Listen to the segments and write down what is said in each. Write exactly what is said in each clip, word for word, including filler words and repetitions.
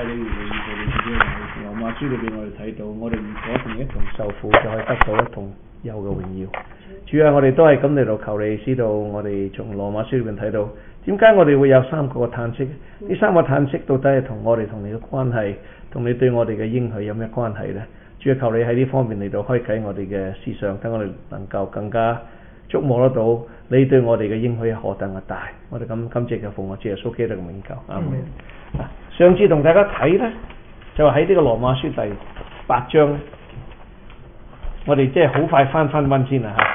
勵你，願意做你自己嘅勇士。羅馬書裏邊我哋睇到，我哋如果同一同受苦，就可以得到一同有嘅榮耀。主啊，我哋都係咁嚟到求你，知道我哋從羅馬書裏邊睇到，點解我哋會有三個嘅嘆息？呢三個嘆息到底係同我哋同你嘅關係，同你對我哋嘅應許有咩關係呢？主啊，求你喺呢方面嚟到開啟我哋嘅思想，等我哋能夠更加觸摸得到你對我哋嘅應許係何等嘅大。我哋咁感謝嘅奉我主耶穌基督嘅名求。阿門。上次同大家睇呢，就喺呢個羅馬書第八章，我哋即係好快翻翻溫先啦嚇。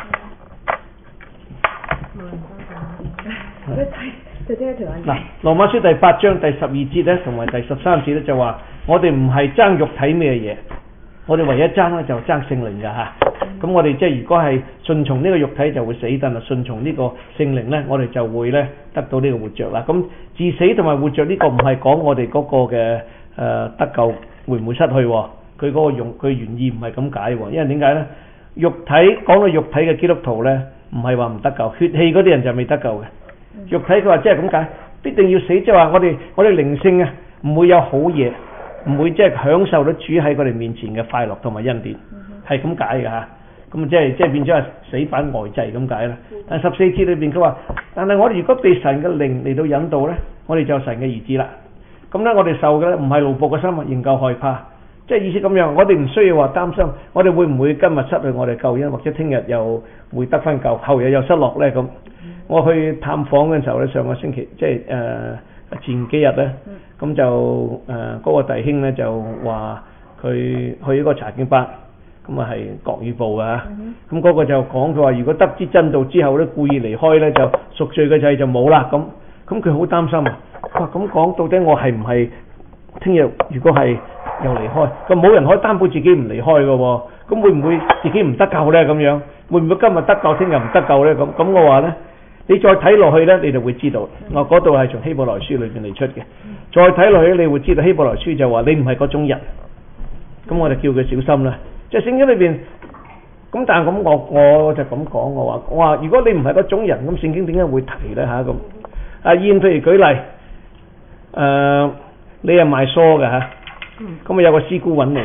嗱，羅馬書第八章第十二節咧，同埋第十三節咧就話，我哋唔係爭肉體咩嘢，我哋唯一爭咧就爭聖靈㗎嚇。咁我哋即係如果係順從呢個肉體就會死，但係順從呢個聖靈咧，我哋就會咧得到呢個活着啦。咁治死同埋活着呢個唔係講我哋嗰個嘅誒、呃、得救會唔會失去喎？佢嗰個用佢原意唔係咁解喎，因為點解咧？肉體講到肉體嘅基督徒咧，唔係話唔得救，血氣嗰啲人就未得救嘅。肉體佢話即係咁解，必定要死，即係話我哋我哋靈性啊，唔會有好嘢，唔會即係享受到主喺我哋面前嘅快樂同埋恩典，係咁解嘅嚇。咁即係即係變咗係死板呆滯咁解啦。但十四節裏邊佢話，但係我哋如果被神嘅靈嚟到引導咧，我哋就神嘅兒子啦。咁咧我哋受嘅咧唔係奴僕嘅心，仍舊害怕。即係意思咁樣，我哋唔需要話擔心，我哋會唔會今日失去我哋救恩，或者聽日又會得翻救，後日又失落咧咁。我去探訪嘅時候咧，上個星期即係誒、呃、前幾日咧，咁就誒嗰、呃那個弟兄咧就話佢去一個查經班，咁啊係國語部啊，咁嗰個就講佢話，如果得知真道之後咧，故意離開咧，就贖罪嘅祭就冇啦。咁咁佢好擔心啊！佢話咁講，到底我係唔係聽日如果係又離開，咁冇人可以擔保自己唔離開嘅喎，咁會唔會自己唔得救咧？咁樣會唔會今日得救，聽日唔得救咧？咁咁我話咧。你再睇落去咧，你就會知道。我嗰度係從希伯來書裏邊嚟出嘅。再睇落去，你會知道希伯來書就話你唔係嗰種人。咁我就叫佢小心啦。即係聖經裏邊，咁但係咁我我就咁講，我話我話如果你唔係嗰種人，咁聖經點解會提咧嚇咁？阿燕譬如舉例，誒、呃、你係賣梳嘅嚇，咁啊有個師姑揾你。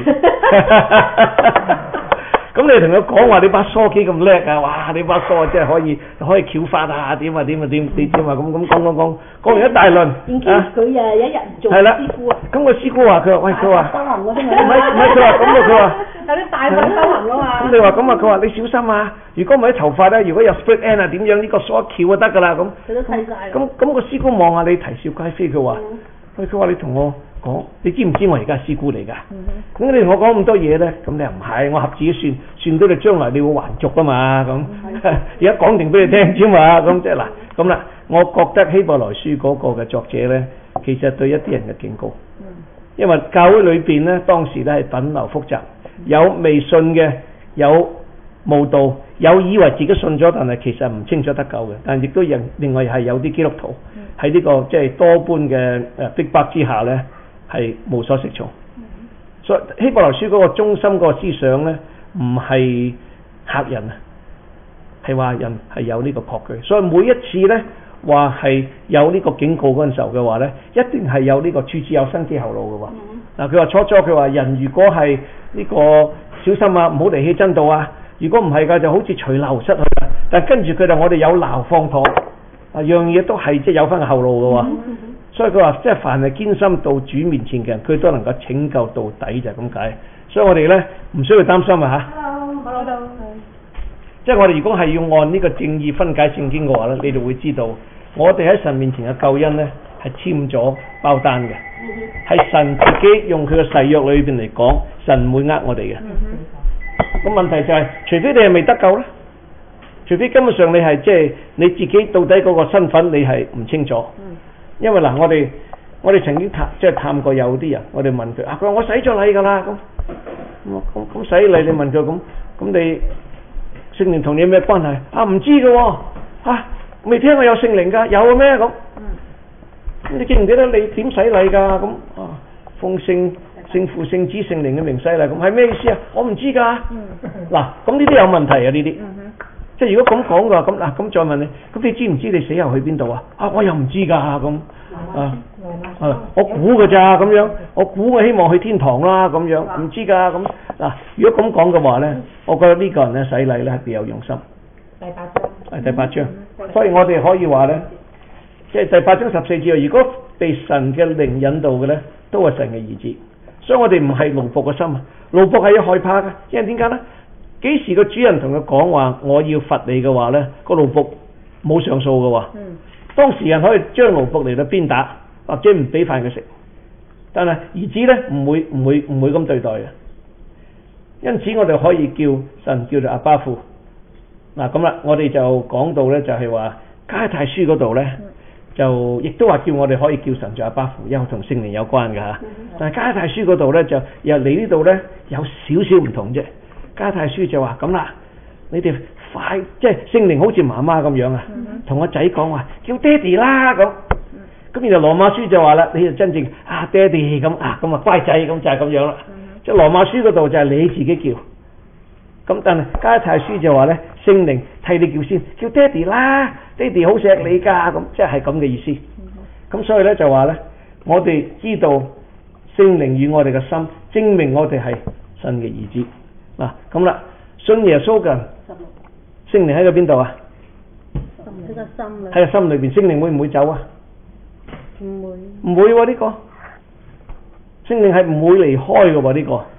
咁你同佢講話你把梳幾咁叻啊！哇！你把梳啊，真係可以可以翹發啊！點啊點啊點點點啊！咁咁講講講講完一大輪啊！ 佢啊有一日做師傅啊！ 咁個師傅話佢話喂佢話修行嗰啲咪唔係唔係佢話咁啊佢話有啲大份修行啊嘛！ 咁你話咁啊佢話你小心啊！如果唔係啲頭髮咧，如果有 split end 啊點樣呢個梳一翹就得㗎啦咁。 佢都睇晒。 咁咁個師傅望下你啼笑皆非，佢話佢佢話你同我講，你知唔知我而家師姑嚟㗎？咁、嗯、你同我講咁多嘢咧，咁你又唔係，我合自己算，算到你將來你會還俗㗎嘛咁。而家講定俾你聽啫嘛，咁即係嗱咁啦。我覺得希伯來書嗰個嘅作者咧，其實對一啲人嘅警告，因為教會裏邊咧當時咧係品流複雜，有未信嘅，有無道，有以為自己信咗，但係其實唔清楚得救嘅，但係亦都另另外係有啲基督徒喺呢、這個即係、就是、多般嘅誒逼迫之下咧。係無所適從，所以希伯來書嗰個中心嗰個思想咧，唔係嚇人啊，係話人係有呢個確據。所以每一次咧話係有呢個警告嗰陣時候嘅話咧，一定係有呢個處處有生機後路嘅喎。嗱佢話初初佢話人如果係呢個小心啊，唔好離棄真道啊。如果唔係㗎，就好似隨流失去啦。但係跟住佢就我哋有撈放妥啊，樣嘢都係即係有翻個後路嘅喎。嗯所以佢話，即係凡係堅心到主面前嘅人，佢都能夠拯救到底，就係咁解。所以我哋咧唔需要擔心啊嚇。Hello，hello，即係我哋如果係要按呢個正義分解聖經嘅話咧，你就會知道，我哋喺神面前嘅救恩咧係簽咗包單嘅，係神自己用佢嘅誓約裏邊嚟講，神唔會呃我哋嘅。咁問題就係，除非你係未得救咧，除非根本上你係即係你自己到底嗰個身份你係唔清楚。因為嗱，我哋我哋曾經探即係探過有啲人，我哋問佢啊，佢話我洗咗禮㗎啦，咁咁咁洗禮，你問佢咁咁你聖靈同你有咩關係？啊唔知㗎喎，啊未聽過有聖靈㗎，有嘅咩咁？咁你記唔記得你點洗禮㗎？咁啊奉聖聖父聖子聖靈嘅名洗禮，咁係咩意思啊？我唔知㗎。嗱，咁呢啲有問題啊呢啲。即係如果咁講嘅話，咁嗱咁再問你，咁你知唔知你死後去邊度啊？啊，我又唔知㗎咁啊。 啊，我估㗎咋咁樣，我估我希望去天堂啦咁樣，唔知㗎咁嗱。如果咁講嘅話咧，我覺得呢個人咧洗禮咧係別有用心。 第八章。 係第八章，所以我哋可以話咧，即係第八章十四節，如果被神嘅靈引導嘅咧，都係神嘅兒子。所以我哋唔係奴僕嘅心啊，奴僕係要害怕嘅，因為點解咧？幾時個主人同佢講話我要罰你嘅話咧，個奴僕冇上訴嘅喎。嗯。當時人可以將奴僕嚟到鞭打，或者唔俾飯佢食，但係兒子咧唔會唔會唔會咁對待嘅。因此我哋可以叫神叫做阿爸父。嗱咁啦，我哋就講到咧就係話加拉太書嗰度咧，就亦都話叫我哋可以叫神做阿爸父，因為同聖靈有關嘅嚇。但係加拉太書嗰度咧就又嚟呢度咧有少少唔同啫。加拉太書就話咁啦，你哋快即係聖靈好似媽媽咁樣啊，同個仔講話叫爹哋啦咁。咁然後羅馬書就話啦，你就真正啊爹哋咁啊咁啊乖仔咁就係咁樣啦。即係羅馬書嗰度就係你自己叫。咁但係加拉太書就話咧，聖靈替你叫先，叫爹哋啦，爹哋好錫你㗎，咁即係咁嘅意思。咁所以咧就話咧，我哋知道聖靈與我哋嘅心，證明我哋係神嘅兒子。嗱咁啦，信耶穌嘅人，聖靈喺個邊度啊？ 喺個心裏。 喺個心裏邊，聖靈會唔會走啊？ 唔會。 唔會喎呢個，聖靈係唔會離開嘅喎呢個。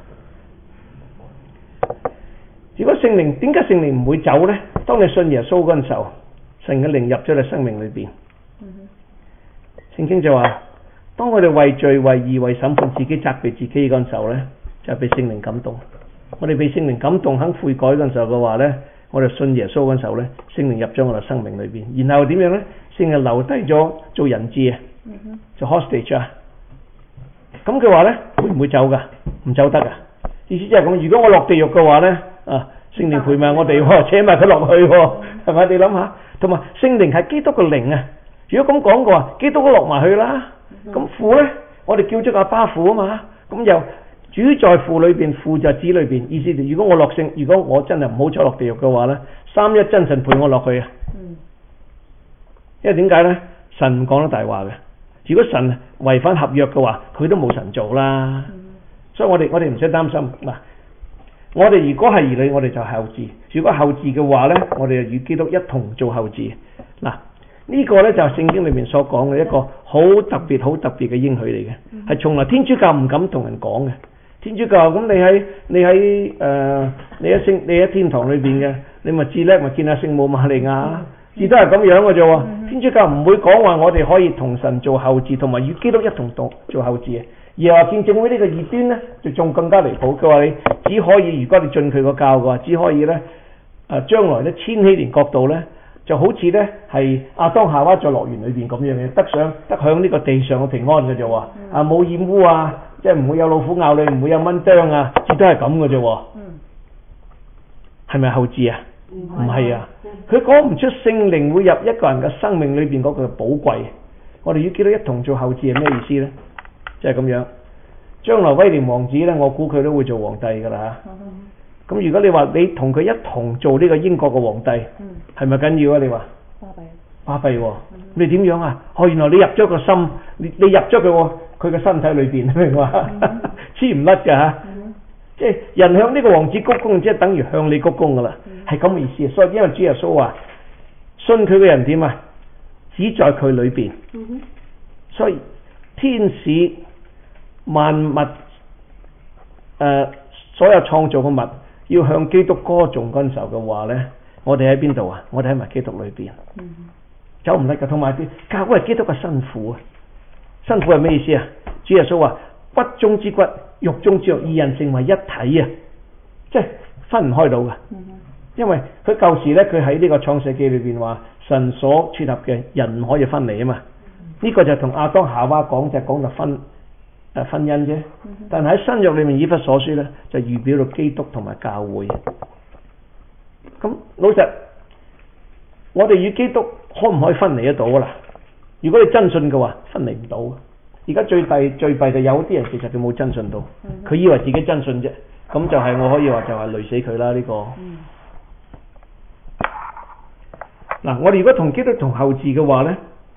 如果聖靈點解聖靈唔會走呢？當你信耶穌嗰陣時候，神嘅靈入咗你生命裏邊。聖經就話，當我哋為罪、為義、為審判自己、責備自己嗰陣時候呢，就係被聖靈感動。我哋被聖靈感動，肯悔改嗰陣時候嘅話呢，我哋信耶穌嗰陣時候呢，聖靈入咗我哋生命裏邊。然後點樣呢？聖靈留低咗做人質啊，做 hostage 啊。咁嘅話呢，會唔會走噶？唔走得噶。意思即係咁，如果我落地獄嘅話呢，啊，聖靈陪埋我哋，扯埋佢落去，係咪？你諗下，同埋聖靈係基督嘅靈啊。如果咁講嘅話，基督都落埋去啦。咁父呢，我哋叫咗個阿爸父啊嘛。咁又主在父裏邊，父在子裏邊。意思如果我落聖，如果我真係唔好彩落地獄嘅話呢，三一真神陪我落去啊。因為點解呢？神唔講得大話嘅。如果神違反合約嘅話，佢都冇神做啦。所以我哋我哋唔使擔心嗱。我哋如果係兒女，我哋就後嗣；如果後嗣嘅話呢，我哋就與基督一同做後嗣。嗱，呢個呢，就係聖經裏面所講嘅一個好特別、好特別嘅應許嚟嘅，係從來天主教唔敢同人講嘅。天主教咁你喺你喺誒、呃、你喺聖你喺天堂裏邊嘅，你咪至叻咪見下聖母瑪利亞，至都係咁樣嘅啫喎。天主教唔會講話我哋可以同神做後嗣，同埋與基督一同做做後嗣嘅。而話見證會呢個異端呢，就仲更加離譜。佢話你只可以，如果你進佢個教嘅話，只可以呢，誒、呃、將來呢千禧年國度呢，就好似呢係亞當夏娃在樂園裏邊咁樣嘅，得上得享呢個地上嘅平安嘅啫喎。啊冇染污啊，即係唔會有老虎咬你，唔會有蚊叮啊，只都係咁嘅啫喎。係咪後嗣啊？唔係啊，佢講唔出聖靈會入一個人嘅生命裏邊嗰個寶貴。我哋要記得一同做後嗣係咩意思呢？即係咁樣，將來威廉王子咧，我估佢都會做皇帝㗎啦嚇。咁、嗯、如果你話你同佢一同做呢個英國嘅皇帝，係咪緊要啊？你話巴閉，巴閉喎！你點樣啊？哦，原來你入咗個心，你你入咗佢喎，佢嘅身體裏邊，明嘛？黐唔甩㗎嚇。即係人向呢個王子鞠躬，即係等於向你鞠躬㗎啦，係咁嘅意思。所以因為主耶穌話，信佢嘅人點啊？只在佢裏邊。嗯、所以天使。萬物誒、呃，所有創造嘅物要向基督歌頌嗰陣時候嘅話咧，我哋喺邊度啊？我哋喺埋基督裏邊，嗯、走唔甩㗎。同埋啲教會係基督嘅新婦啊！新婦係咩意思啊？主耶穌話骨中之骨，肉中之肉，二人成為一體啊！即係分唔開到㗎。嗯、因為佢舊時咧，佢喺呢個創世記裏邊話神所撮合嘅人唔可以分離啊嘛。呢、嗯、個就同亞當夏娃講就係講就分。誒婚姻啫，但係喺新約裏面以弗所書咧，就預表到基督同埋教會。咁老實，我哋與基督可唔可以分離得到啊？啦，如果你真信嘅話，分離唔到。而家最弊最弊就有啲人其實佢冇真信到，佢以為自己真信啫，咁就係我可以話就係累死佢啦呢個。嗱，我哋如果同基督同後嗣嘅話咧，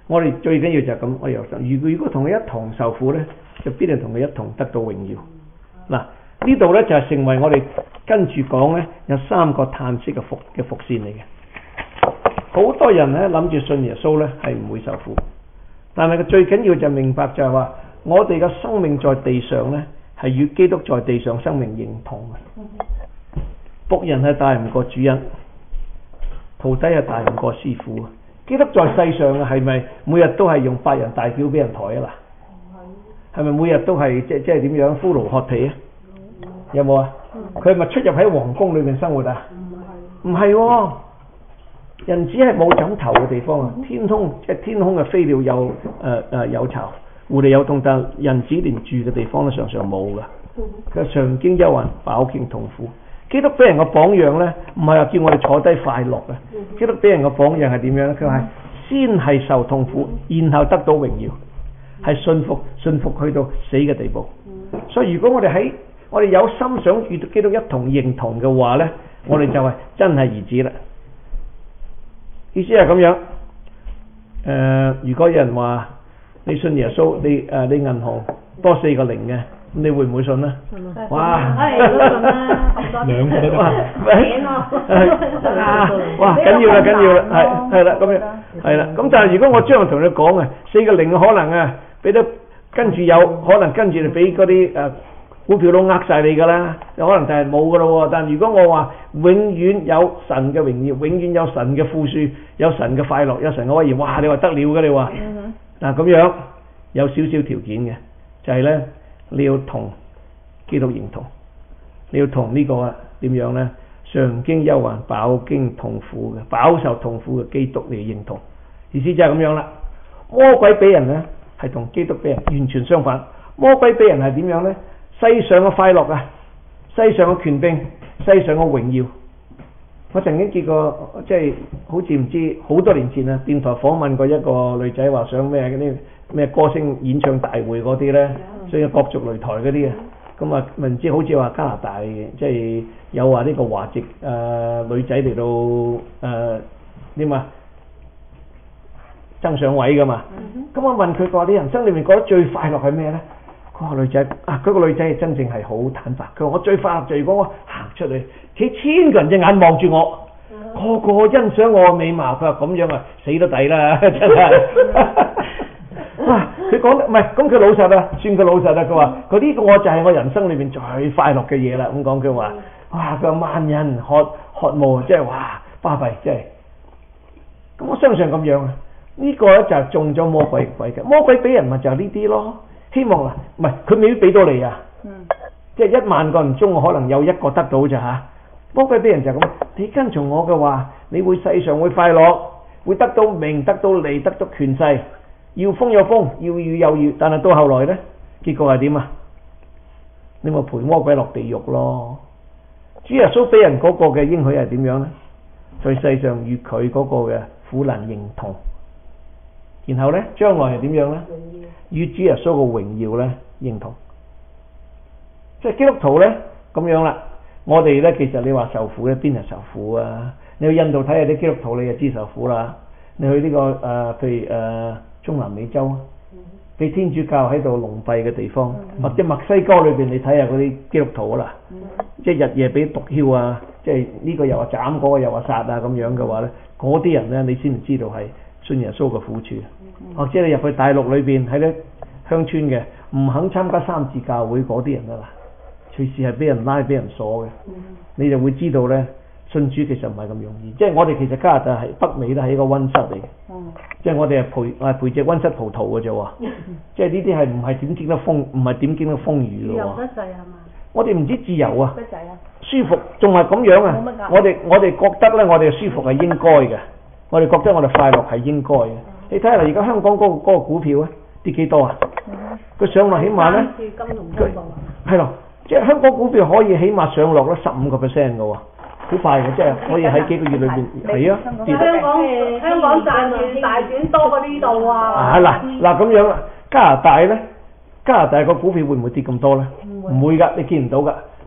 我哋最緊要就係咁，我哋由心。如果如果同佢一同受苦咧，就必定同佢一同得到榮耀。嗱，呢度咧就係成為我哋跟住講咧有三個嘆息嘅伏嘅伏線嚟嘅。好多人咧諗住信耶穌咧係唔會受苦，但係佢最緊要就明白就係話，我哋嘅生命在地上咧係與基督在地上生命認同嘅。僕人係大唔過主人，徒弟係大唔過師傅。基督在世上係咪每日都係用百人大轎俾人抬啊？嗱，係咪每日都係即即係點樣呼爐喝皮啊？有冇啊？佢係咪出入喺皇宮裏面生活啊？唔係喎，人只係冇枕頭嘅地方啊！天空即係天空嘅飛鳥有誒誒、呃、有巢，狐狸有洞，但人子連住嘅地方都常常冇噶。佢常經憂患，飽經痛苦。基督俾人個榜樣咧，唔係話叫我哋坐低快樂嘅。基督俾人個榜樣係點樣咧？佢話先係受痛苦，然後得到榮耀，係信服信服去到死嘅地步。所以如果我哋喺我哋有心想與基督一同認同嘅話咧，我哋就係真係兒子啦。意思係咁樣。誒、呃，如果有人話你信耶穌，你誒、呃、你銀行多四個零嘅。你會唔會信咧？哇！ 係都信啦， 兩個都得。 錢咯， 哇！緊要啦，緊要啦，係係啦，咁樣係啦。咁但係如果我將來同你講啊，四個零可能啊，俾得跟住有可能跟住就俾嗰啲誒股票都呃晒你㗎啦，有可能就係冇㗎咯喎。但係如果我話永遠有神嘅榮耀，永遠有神嘅富庶，有神嘅快樂，有神嘅威嚴，哇！你話得了㗎你話？嗱咁樣有少少條件嘅，就係咧。你要同基督認同，你要同呢個啊點樣呢？常經憂患、飽經痛苦嘅、飽受痛苦嘅基督嚟認同。意思就係咁樣啦。魔鬼俾人呢係同基督俾人完全相反。魔鬼俾人係點樣呢？世上嘅快樂啊，世上嘅權柄，世上嘅榮耀。我曾經見過，即係好似唔知好多年前啊，電台訪問過一個女仔，話想咩嗰啲咩歌星演唱大會嗰啲呢，所以角逐擂台嗰啲啊，咁啊唔知好似話加拿大即係有話呢個華籍誒、呃、女仔嚟到誒點啊爭上位噶嘛，咁、嗯、我問佢話你人生裏面覺得最快樂係咩呢？佢話女仔啊，嗰、嗰個女仔係真正係好坦白，佢話我最快樂就如果我行出去，企千個人隻眼望住我，個個欣賞我嘅美貌，佢話咁樣啊死都抵啦，真係。哇！佢講得唔係咁，佢老實啊，算佢老實啊。佢話佢呢個我就係我人生裏面最快樂嘅嘢啦。咁講佢話，哇！佢話萬人渴渴慕，即係哇巴閉，即係。咁我相信咁樣啊，呢、這個咧就係中咗魔鬼鬼嘅。魔鬼俾人咪就係呢啲咯。希望啊，唔係佢未必俾到你啊。嗯。即係一萬個人中，我可能有一個得到咋嚇。魔鬼俾人就係咁，你跟從我嘅話，你會世上會快樂，會得到名，得到利，得到權勢。要風有風，要雨有雨，但係到後來呢，結果係點啊？你咪陪魔鬼落地獄咯。主耶穌俾人嗰個嘅應許係點樣呢？在世上與佢嗰個嘅苦難認同，然後呢，將來係點樣呢？與主耶穌嘅榮耀呢認同。即係基督徒呢，咁樣啦。我哋呢，其實你話受苦呢，邊係受苦啊？你去印度睇下啲基督徒，你就知受苦啦。你去呢、這個誒、呃，譬如誒。呃中南美洲，俾天主教喺度籠閉嘅地方，嗯、或者墨西哥裏邊，你睇下嗰啲基督徒啦，嗯、即係日夜俾毒梟啊，即係呢個又話斬，嗰個又話殺啊，咁樣嘅話咧，嗰啲人咧，你先唔知道係信耶穌嘅苦處。嗯、或者你入去大陸裏邊喺啲鄉村嘅，唔肯參加三自教會嗰啲人啊啦，隨時係俾人拉俾人鎖嘅，嗯、你就會知道咧。信主其實唔係咁容易，即係我哋其實加拿大係北美都係一個溫室嚟嘅，嗯、即係我哋係培係培植溫室葡萄嘅啫喎，嗯、即係呢啲係唔係點經得風，唔係點經得風雨嘅喎。自由得滯係嘛？我哋唔知自由啊，舒服仲係咁樣啊！我哋我哋覺得咧，我哋舒服係應該嘅，我哋覺得我哋快樂係應該嘅。嗯、你睇下而家香港嗰、嗰個嗰個股票咧跌幾多啊？佢、嗯、上落起碼咧，佢係咯，即係香港股票可以起碼上落咧十五個 percent 嘅喎。好快嘅，即係可以喺幾個月裏邊係啊！ 香港香港賺住大選多過呢度啊！ 啊嗱嗱咁樣啦，加拿大咧，加拿大個股票會唔會跌咁多咧？唔會㗎，你見唔到㗎。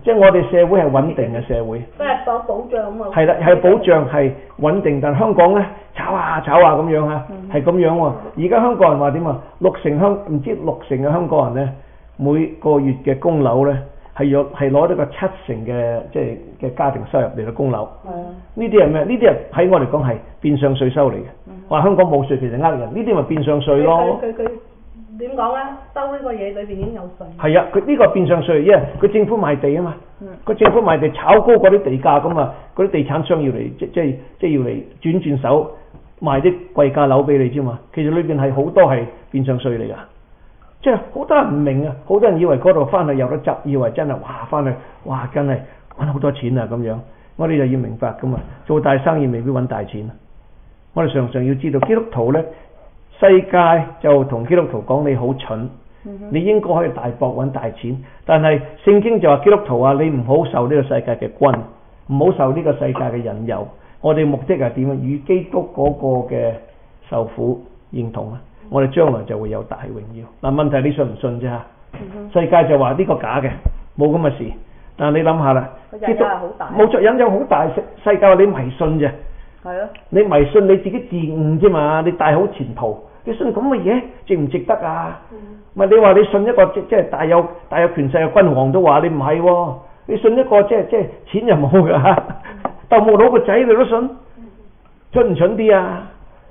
即係我哋社會係穩定嘅社會。 即係保保障啊嘛。 係啦，係保障係穩定，但係香港咧炒下炒下咁樣嚇，係咁樣喎。而家香港人話點啊？六成香唔知六成嘅香港人咧，每個月嘅供樓咧係有係攞呢個七成嘅即係嘅家庭收入嚟到供樓。係啊。呢啲係咩？呢啲係喺我嚟講係變相稅收嚟嘅。話香港冇稅其實呃人，呢啲咪變相稅咯。 佢佢點講咧？收呢個嘢裏邊已經有稅。係啊，佢呢個變相稅，因為佢政府賣地啊嘛。佢、嗯、政府賣地炒高嗰啲地價咁啊，嗰啲地產商要嚟即即係即係要嚟轉轉手賣啲貴價樓俾你啫嘛。其實裏邊係好多係變相稅嚟㗎。即係好多人唔明啊，好多人以為嗰度翻去有得執，以為真係哇翻去哇真係揾好多錢啊咁樣。我哋就要明白㗎嘛，做大生意未必揾大錢。我哋常常要知道基督徒咧。世界就同基督徒講你好蠢，你應該可以大博揾大錢，但係聖經就話基督徒啊，你唔好受呢個世界嘅軍，唔好受呢個世界嘅引誘。我哋目的係點啊？與基督嗰個嘅受苦認同啊！我哋將來就會有大榮耀。嗱，問題你信唔信啫嚇？世界就話呢個假嘅，冇咁嘅事。但係你諗下啦，基督冇作引誘好大，世界話你迷信啫。係啊，你迷信你自己自誤啫嘛，你大好前途。你信咁嘅嘢值唔值得啊？咪、嗯、你話你信一個即即係大有大有權勢嘅君王都話你唔係喎，你信一個即係即係錢又冇㗎嚇，鬥冇佬個仔你都信，蠢唔蠢啲啊？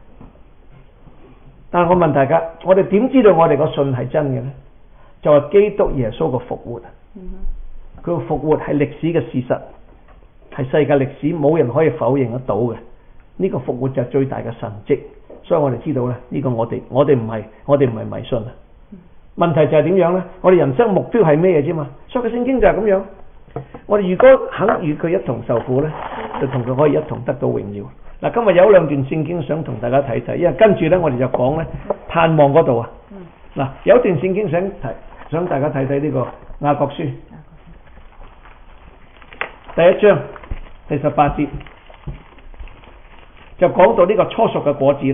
但係我問大家，我哋點知道我哋個信係真嘅咧？就係基督耶穌個復活，佢個復活係歷史嘅事實，係世界歷史冇人可以否認得到嘅。呢、這個復活就係最大嘅神蹟。所以我哋知道咧，呢、這個我哋我哋唔係我哋唔係迷信啊。問題就係點樣咧？我哋人生目標係咩嘢啫嘛？所以個聖經就係咁樣。我哋如果肯與佢一同受苦咧，就同佢可以一同得到榮耀。嗱，今日有兩段聖經想同大家睇睇，因為跟住咧我哋就講咧盼望嗰度啊。嗱，有一段聖經想提，想大家睇睇呢個雅各書第一章第十八節，就講到呢個初熟嘅果子啦。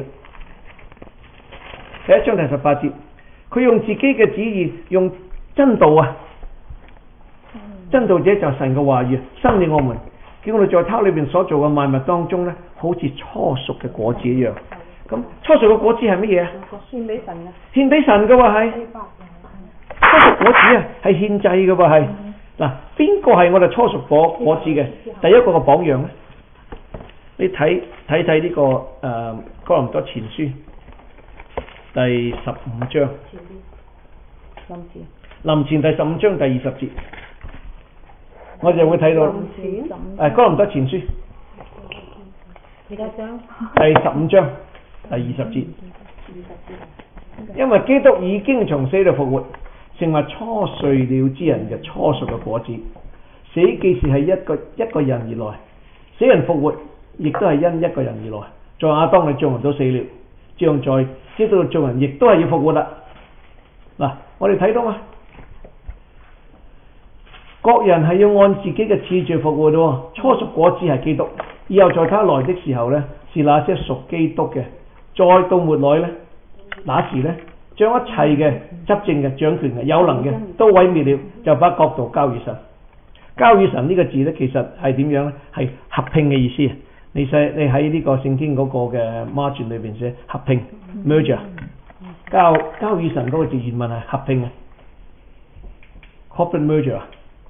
第一章第十八節，佢用自己嘅旨意，用真道啊，真道者就係神嘅話語，生了我們，叫我哋在他裏邊所做嘅萬物當中咧，好似初熟嘅果子一樣。咁初熟嘅果子係乜嘢啊？獻俾神啊！獻俾神嘅喎係。初熟果子啊，係獻祭嘅喎係。嗱，邊個係我哋初熟果果子嘅第一個嘅榜樣咧？你睇睇睇呢個誒、呃、哥林多前書第十五章，林前第十五章第二十節，我哋就會睇到誒哥林多前書第十五章第二十節，因為基督已經從死裏復活，成為初睡了之人嘅初熟嘅果子。死既是係一個一個人而來，死人復活亦都係因一個人而來。在亞當嘅眾人都死了，這樣在基督嘅眾人亦都係要復活啦。嗱，我哋睇到嘛，各人係要按自己嘅次序復活喎。初熟果子係基督，以後在他來的時候呢，是那些屬基督嘅。再到末來呢，那時呢，將一切嘅執政嘅、掌權嘅、有能嘅都毀滅了，就把國度交與神。交與神呢個字呢，其實係點樣呢？係合併嘅意思。你細你喺呢個聖經嗰個嘅 margin 裏邊寫合併 merger， 交交與神嗰個字原文係合併嘅 corporate merger，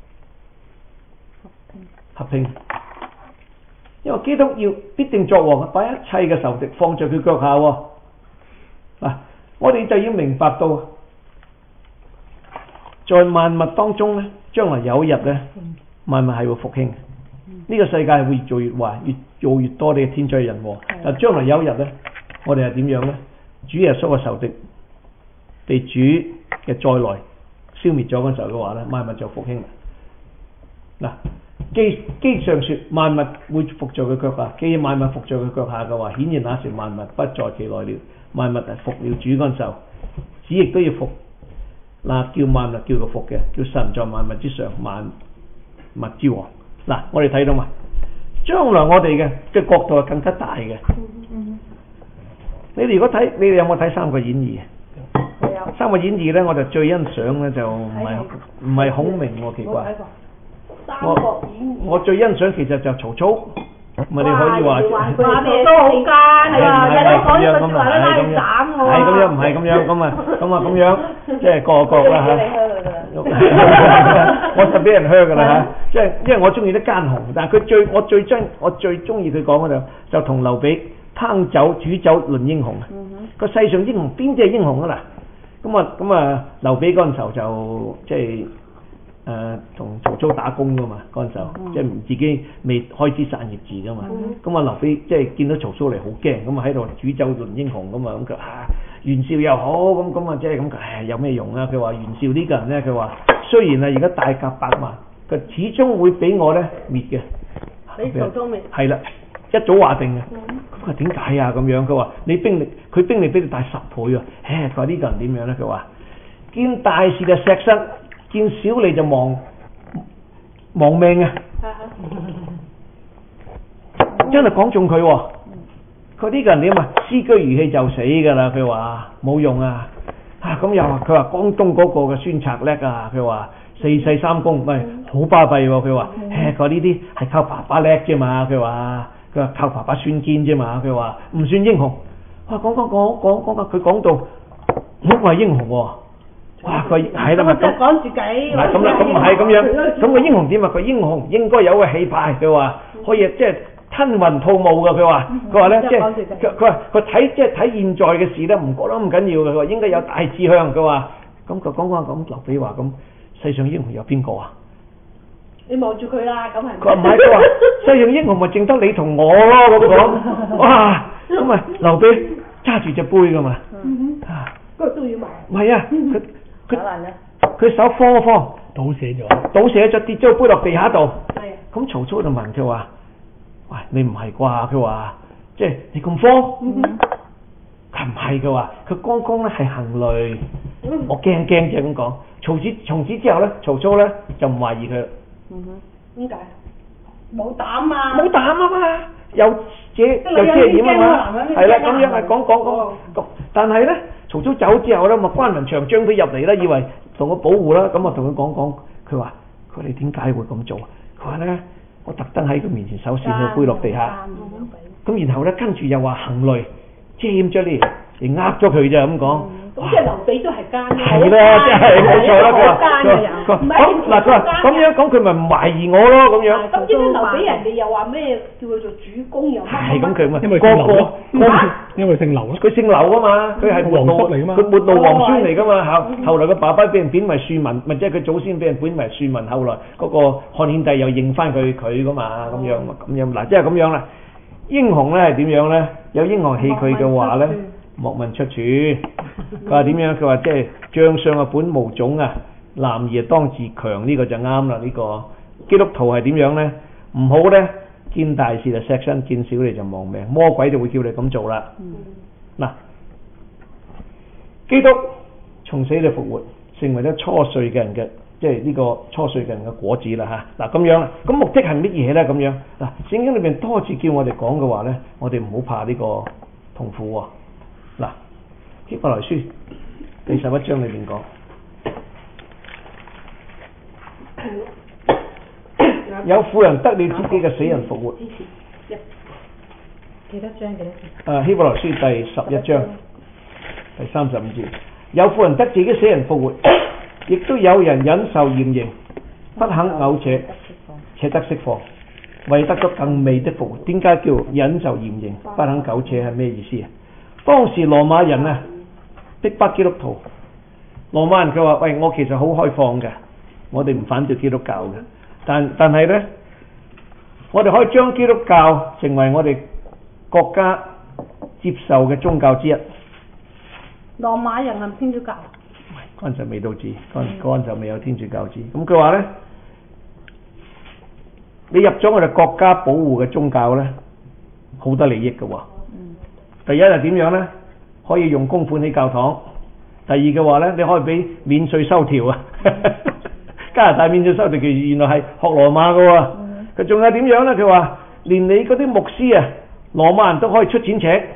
合併。因為基督要必定作王，把一切嘅仇敵放在佢腳下喎。嗱，我哋就要明白到，在萬物當中咧，將來有一日咧，萬物係會復興。呢個世界係會越做越壞，越做越多嘅天災人禍。但將來有一日咧，我哋係點樣咧？主耶穌嘅仇敵被主嘅再來消滅咗嗰時候嘅話咧，萬物就復興。嗱，基基上說萬物會伏在佢腳下，既然萬物伏在佢腳下嘅話，顯然那時萬物不在其內了。萬物係服了主嗰陣時候，子亦都要服。嗱，叫萬物叫佢服嘅，叫神在萬物之上，萬物之王。嗱，我哋睇到嘛，將來我哋嘅嘅國度係更加大嘅。你哋如果睇，你哋有冇睇《三國演義》？《三國演義》咧，我就最欣賞咧就唔係唔係孔明喎，奇怪。 三國演義我最欣賞其實就曹操。咪你可以話， 話佢哋都好奸啊！係咯，講一句説話都拉斬我。 係咁樣，唔係咁樣，咁啊，咁啊，咁樣，即係個個啦嚇。我實俾人靴㗎啦嚇，即係因為我中意啲奸雄，但係佢最我最憎我最中意佢講嗰度就同劉備烹酒煮酒論英雄啊！個世上英雄邊啲係英雄啊嗱？咁啊咁啊，劉備嗰陣時候就即係。誒同、呃、曹操打工噶嘛，嗰陣時候、嗯、即係唔自己未開枝散葉字噶嘛，咁啊、嗯、劉備即係見到曹操嚟好驚，咁啊喺度煮酒論英雄咁啊，咁佢啊袁紹又好，咁咁啊即係咁，唉有咩用啊？佢話袁紹呢個人咧，佢話雖然啊而家大甲百萬，佢始終會俾我咧滅嘅， 俾曹操滅。 係啦，一早話定嘅。咁啊點解啊咁樣？佢話你兵力，佢兵力比你大十倍啊！唉，佢話呢個人點樣咧？佢話見大事就錫身。見小利就亡亡命啊！真係講中佢喎，佢呢個人點啊？師居如棄就死㗎啦！佢話冇用啊！啊咁又話佢話江東嗰個嘅孫策叻啊！佢話四世三公，唔係好巴閉喎！佢話誒佢呢啲係靠爸爸叻啫嘛！佢話佢話靠爸爸孫堅啫嘛！佢話唔算英雄。哇！講講講講講佢講到唔係英雄喎。哇！佢係啦，咪咁講自己。 嗱咁啦，咁唔係咁樣，咁個英雄點啊？佢英雄應該有個氣派，佢話可以即係吞雲吐霧㗎。佢話佢話咧，即係佢佢話佢睇即係睇現在嘅事咧，唔覺得咁緊要嘅。佢話應該有大志向。佢話咁佢講講咁，劉備話咁世上英雄有邊個啊？ 你望住佢啦，咁係。 佢話唔係，佢話世上英雄咪淨得你同我咯咁講。哇！咁啊，劉備揸住隻杯㗎嘛。 嗯哼。啊，嗰個都要埋。 唔係啊，佢。佢佢佢手慌慌倒瀉咗， 倒瀉咗跌咗個杯落地下度。 係。咁曹操就問佢話：喂，你唔係啩？佢話即係你咁慌？ 嗯佢唔係嘅話，佢剛剛咧係行雷，嗯、我驚驚啫咁講。從此從此之後咧，曹操咧就唔懷疑佢。 嗯哼，點解？冇膽啊！ 冇膽啊嘛，又遮又遮掩啊嘛，係啦咁樣係講講講講，但係咧。曹操走之後咧，咪關雲長將佢入嚟啦，以為同我保護啦，咁啊同佢講講，佢話佢哋點解會咁做啊？佢話咧，我特登喺佢面前手跣個杯落地下，咁然後咧跟住又話行雷遮咗嚟，嚟呃咗佢咋咁講。 咁即係劉備都係奸嘅。 係啦，即係冇錯啦。佢話咁嗱，佢話咁樣講，佢咪唔懷疑我咯咁樣。 咁點解劉備人哋又話咩叫佢做主公又乜？ 係咁佢咪因為姓劉咯，因為姓劉咯。 佢姓劉啊嘛，佢係末路嚟噶嘛， 佢末路皇孫嚟噶嘛。後後來佢爸爸俾人貶為庶民，咪即係佢祖先俾人貶為庶民。後來嗰個漢獻帝又認翻佢佢噶嘛，咁樣咁樣嗱，即係咁樣啦。英雄咧係點樣咧？有英雄氣佢嘅話咧。莫問出處，佢話點樣？佢話即係將相啊本無種啊，男兒當自強，呢個就啱啦。呢個基督徒係點樣咧？唔好咧，見大事就錫身，見小利就亡命。魔鬼就會叫你咁做啦。嗱、嗯，基督從死裏復活，成為咗初睡嘅人嘅，即係呢個初睡嘅人嘅果子啦嚇。嗱咁樣啦，咁目的係乜嘢咧？咁樣嗱，聖經裏邊多次叫我哋講嘅話咧，我哋唔好怕呢個痛苦喎。嗱，希伯來書第十一章裏邊講，有婦人得了自己嘅死人復活。 幾多章？幾多字？ 誒，希伯來書第十一章第三十五節，有婦人得自己死人復活，亦都有人忍受嚴刑，不肯苟且，且得釋放，為得咗更美的復活。點解叫忍受嚴刑，不肯苟且係咩意思啊？當時羅馬人啊逼迫基督徒，羅馬人佢話：喂，我其實好開放嘅，我哋唔反對基督教嘅，但但係咧，我哋可以將基督教成為我哋國家接受嘅宗教之一。 羅馬人係天主教？ 嗰陣就未到字，嗰嗰陣就未有天主教字。咁佢話咧，你入咗我哋國家保護嘅宗教咧，好多利益嘅喎。第一係點樣咧？可以用公款起教堂。第二嘅話咧，你可以俾免稅收條啊！加拿大免稅收條，其實原來係學羅馬嘅喎。佢仲有點樣咧？佢話連你嗰啲牧師啊，羅馬人都可以出錢請。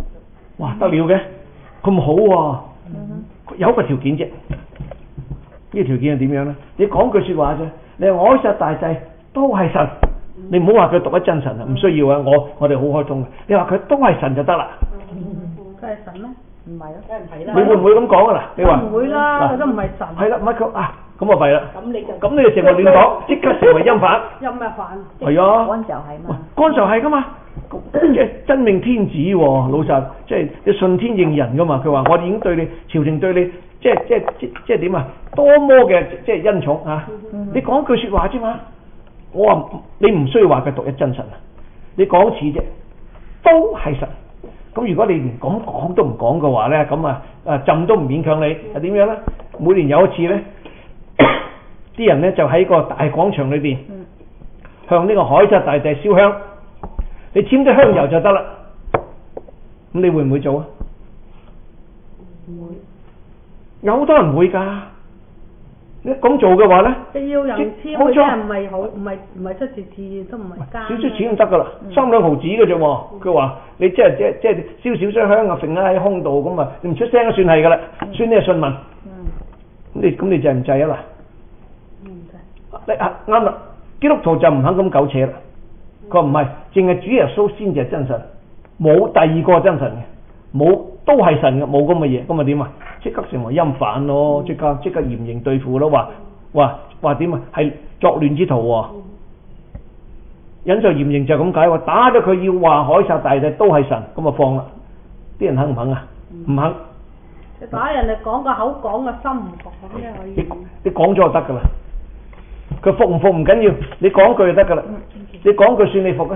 哇！得了嘅，咁好喎、啊。有一個條件啫， 呢個條件係點樣咧？你講句説話啫，你話我實大祭都係神，你唔好話佢獨一真神啊，唔需要啊，我我哋好開通嘅。你話佢都係神就得啦。 佢係神咩？唔係啊，梗係唔係啦。 你會唔會咁講啊？嗱，你話唔會啦，佢都唔係神。 係啦，唔係佢啊，咁啊弊啦。 咁你就咁你就成為亂講，即刻成為音反。 音咩反？ 係啊。 嗰陣時候係嘛？ 嗰陣時候係噶嘛，即係真命天子喎，老實，即係你順天應人噶嘛。佢話我哋已經對你朝廷對你，即係即係即即係點啊？多麼嘅即係恩寵啊！你講句説話啫嘛。我話你唔需要話佢獨一真神啊，你講一次啫，都係神。咁如果你連咁講都唔講嘅話咧，咁啊啊朕都唔勉強你，係點樣咧？每年有一次咧，啲人咧就喺個大廣場裏邊向呢個凱撒大帝燒香，你簽啲香油就得啦。咁你會唔會做啊？ 唔會。 有好多人會㗎。你咁做嘅話咧， 你要人簽嗰啲人唔係好，唔係唔係出自自願，都唔係奸。 少少錢就得㗎啦，三兩毫子嘅啫喎。佢話你即係即係即係燒少少香啊，揈喺空度咁啊，你唔出聲都算係㗎啦，算你係信民。咁你咁你制唔制啊嗱？ 唔制。 你啊啱啦，基督徒就唔肯咁苟且啦。佢話唔係，淨係主耶穌先至係真神，冇第二個真神嘅，冇都係神嘅，冇咁嘅嘢，咁啊點啊？即刻成為音反咯，即刻即刻嚴刑對付咯，話話話點啊？係作亂之徒喎，忍受嚴刑就咁解喎，打咗佢要話凱撒大帝都係神，咁啊放啦，啲人肯唔肯啊？唔肯。 你打人哋講個口講個心唔服咁啫可以。 你你講咗就得㗎啦，佢服唔服唔緊要，你講句就得㗎啦，你講句算你服啊。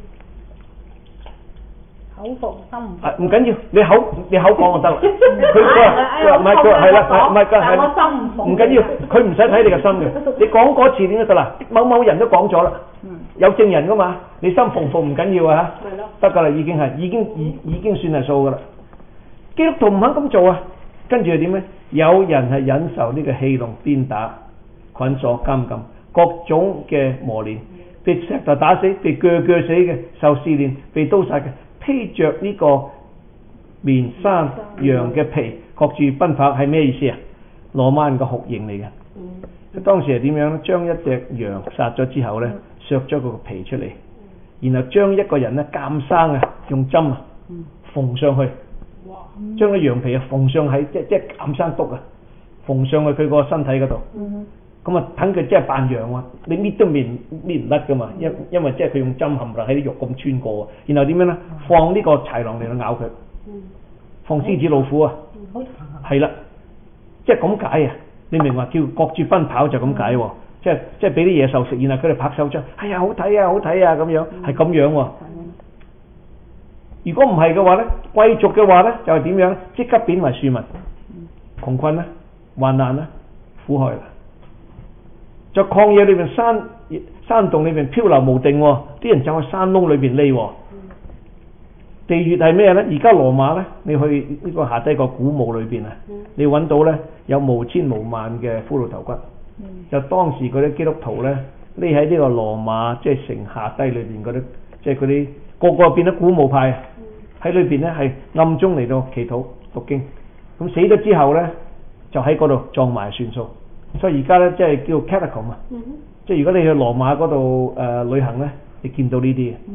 口服心唔服。 唔緊要，你口你口講就得啦。佢佢話唔係佢係啦，唔係佢係。 我心唔服。 唔緊要，佢唔使睇你個心嘅，你講嗰次點都得啦。某某人都講咗啦，有證人㗎嘛，你心服唔服唔緊要啊嚇。係咯。得㗎啦，已經係已經已已經算係數㗎啦。基督徒唔肯咁做啊，跟住係點咧？有人係忍受呢個戲弄、鞭打、捆鎖、監禁、各種嘅磨練，被石頭打死、被鋸鋸死嘅，受試煉、被刀殺嘅。披着呢個綿山羊嘅皮，各住奔跑，係咩意思啊？羅馬人嘅酷刑嚟嘅。佢當時係點樣咧？將一隻羊殺咗之後咧，削咗佢個皮出嚟，然後將一個人咧監生啊，用針啊縫上去，將個羊皮啊縫上喺即即監生篤啊，縫上去佢個身體嗰度。咁啊，等佢即係扮羊喎，你搣都搣搣唔甩噶嘛，因因為即係佢用針冚落喺啲肉咁穿過，然後點樣咧？放呢個豺狼嚟到咬佢，放獅子老虎啊，係啦，即係咁解啊！你明話叫各住奔跑就咁解喎，即係即係俾啲野獸食，然後佢哋拍手掌，哎呀好睇啊好睇啊咁樣，係咁樣喎。如果唔係嘅話咧，貴族嘅話咧就係點樣？即刻貶為庶民，窮困啦、患難啦、苦害啦。在曠野裏邊山山洞裏邊漂流無定，啲人就喺山窿裏邊匿。地穴係咩咧？而家羅馬咧，你去呢個下低個古墓裏邊啊，你揾到咧有無千無萬嘅骷髏頭骨，就當時嗰啲基督徒咧匿喺呢個羅馬即係城下低裏邊嗰啲，即係嗰啲個個變咗古墓派喺裏邊咧係暗中嚟到祈禱讀經，咁死咗之後咧就喺嗰度葬埋算數。所以而家咧，即係叫 catacomb 啊，即係如果你去羅馬嗰度誒旅行咧，你見到呢啲嘅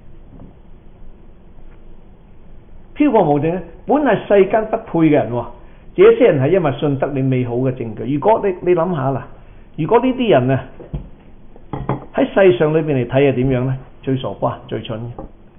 漂泊無定咧，本係世間不配嘅人喎。這些人係因為信得你美好嘅證據。如果你你諗下啦，如果呢啲人啊喺世上裏邊嚟睇係點樣咧？最傻瓜、最蠢嘅。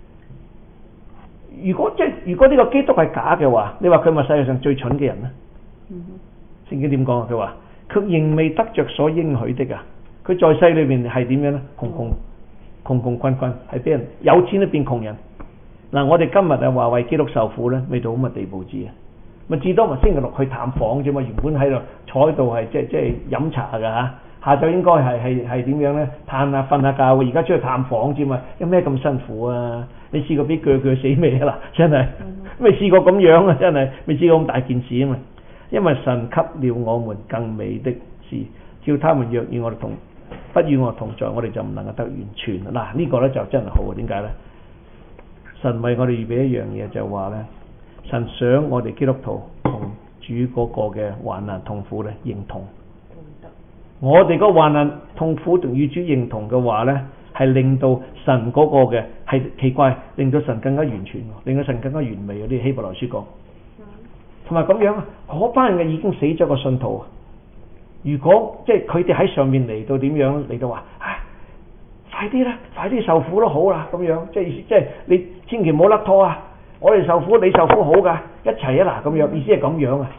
如果即係如果呢個基督係假嘅話，你話佢咪世界上最蠢嘅人咧？聖經點講啊？佢話。卻仍未得着所應許的啊！佢在世裏邊係點樣咧？窮窮窮窮困困，係俾人有錢都變窮人。嗱、啊，我哋今日啊話為基督受苦咧，未到咁嘅地步至啊！咪至多咪星期六去探訪啫嘛，原本喺度坐喺度係即係即係飲茶㗎嚇，下晝應該係係係點樣咧？嘆下瞓下覺，而家出去探訪啫嘛，有咩咁辛苦啊？你試過俾鋸鋸死未啊？嗱，真係未試過咁樣啊！真係未試過咁大件事啊嘛！因為神給了我們更美的事，叫他們若與我哋同，不與我同在，我哋就唔能夠得完全。嗱，呢、這個咧就真係好啊！點解咧？神為我哋預備一樣嘢，就係話咧，神想我哋基督徒同主嗰個嘅患難痛苦咧認同。 我哋個患難痛苦同與主認同嘅話咧，係令到神嗰個嘅係奇怪，令到神更加完全，令到神更加完美。嗰啲希伯來書講，同埋咁樣啊，嗰班人嘅已經死咗個信徒，如果即係佢哋喺上面嚟到點樣嚟到話，唉，快啲啦，快啲受苦都好啦，咁樣即係意思即係你千祈唔好甩拖啊！我哋受苦，你受苦好噶，一齊啊嗱，咁樣意思係咁樣啊。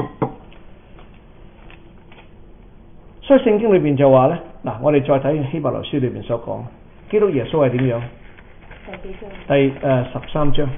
所以聖經裏邊就話咧，嗱，我哋再睇希伯來書裏邊所講，基督耶穌係點樣？第幾章？第誒、呃、十三章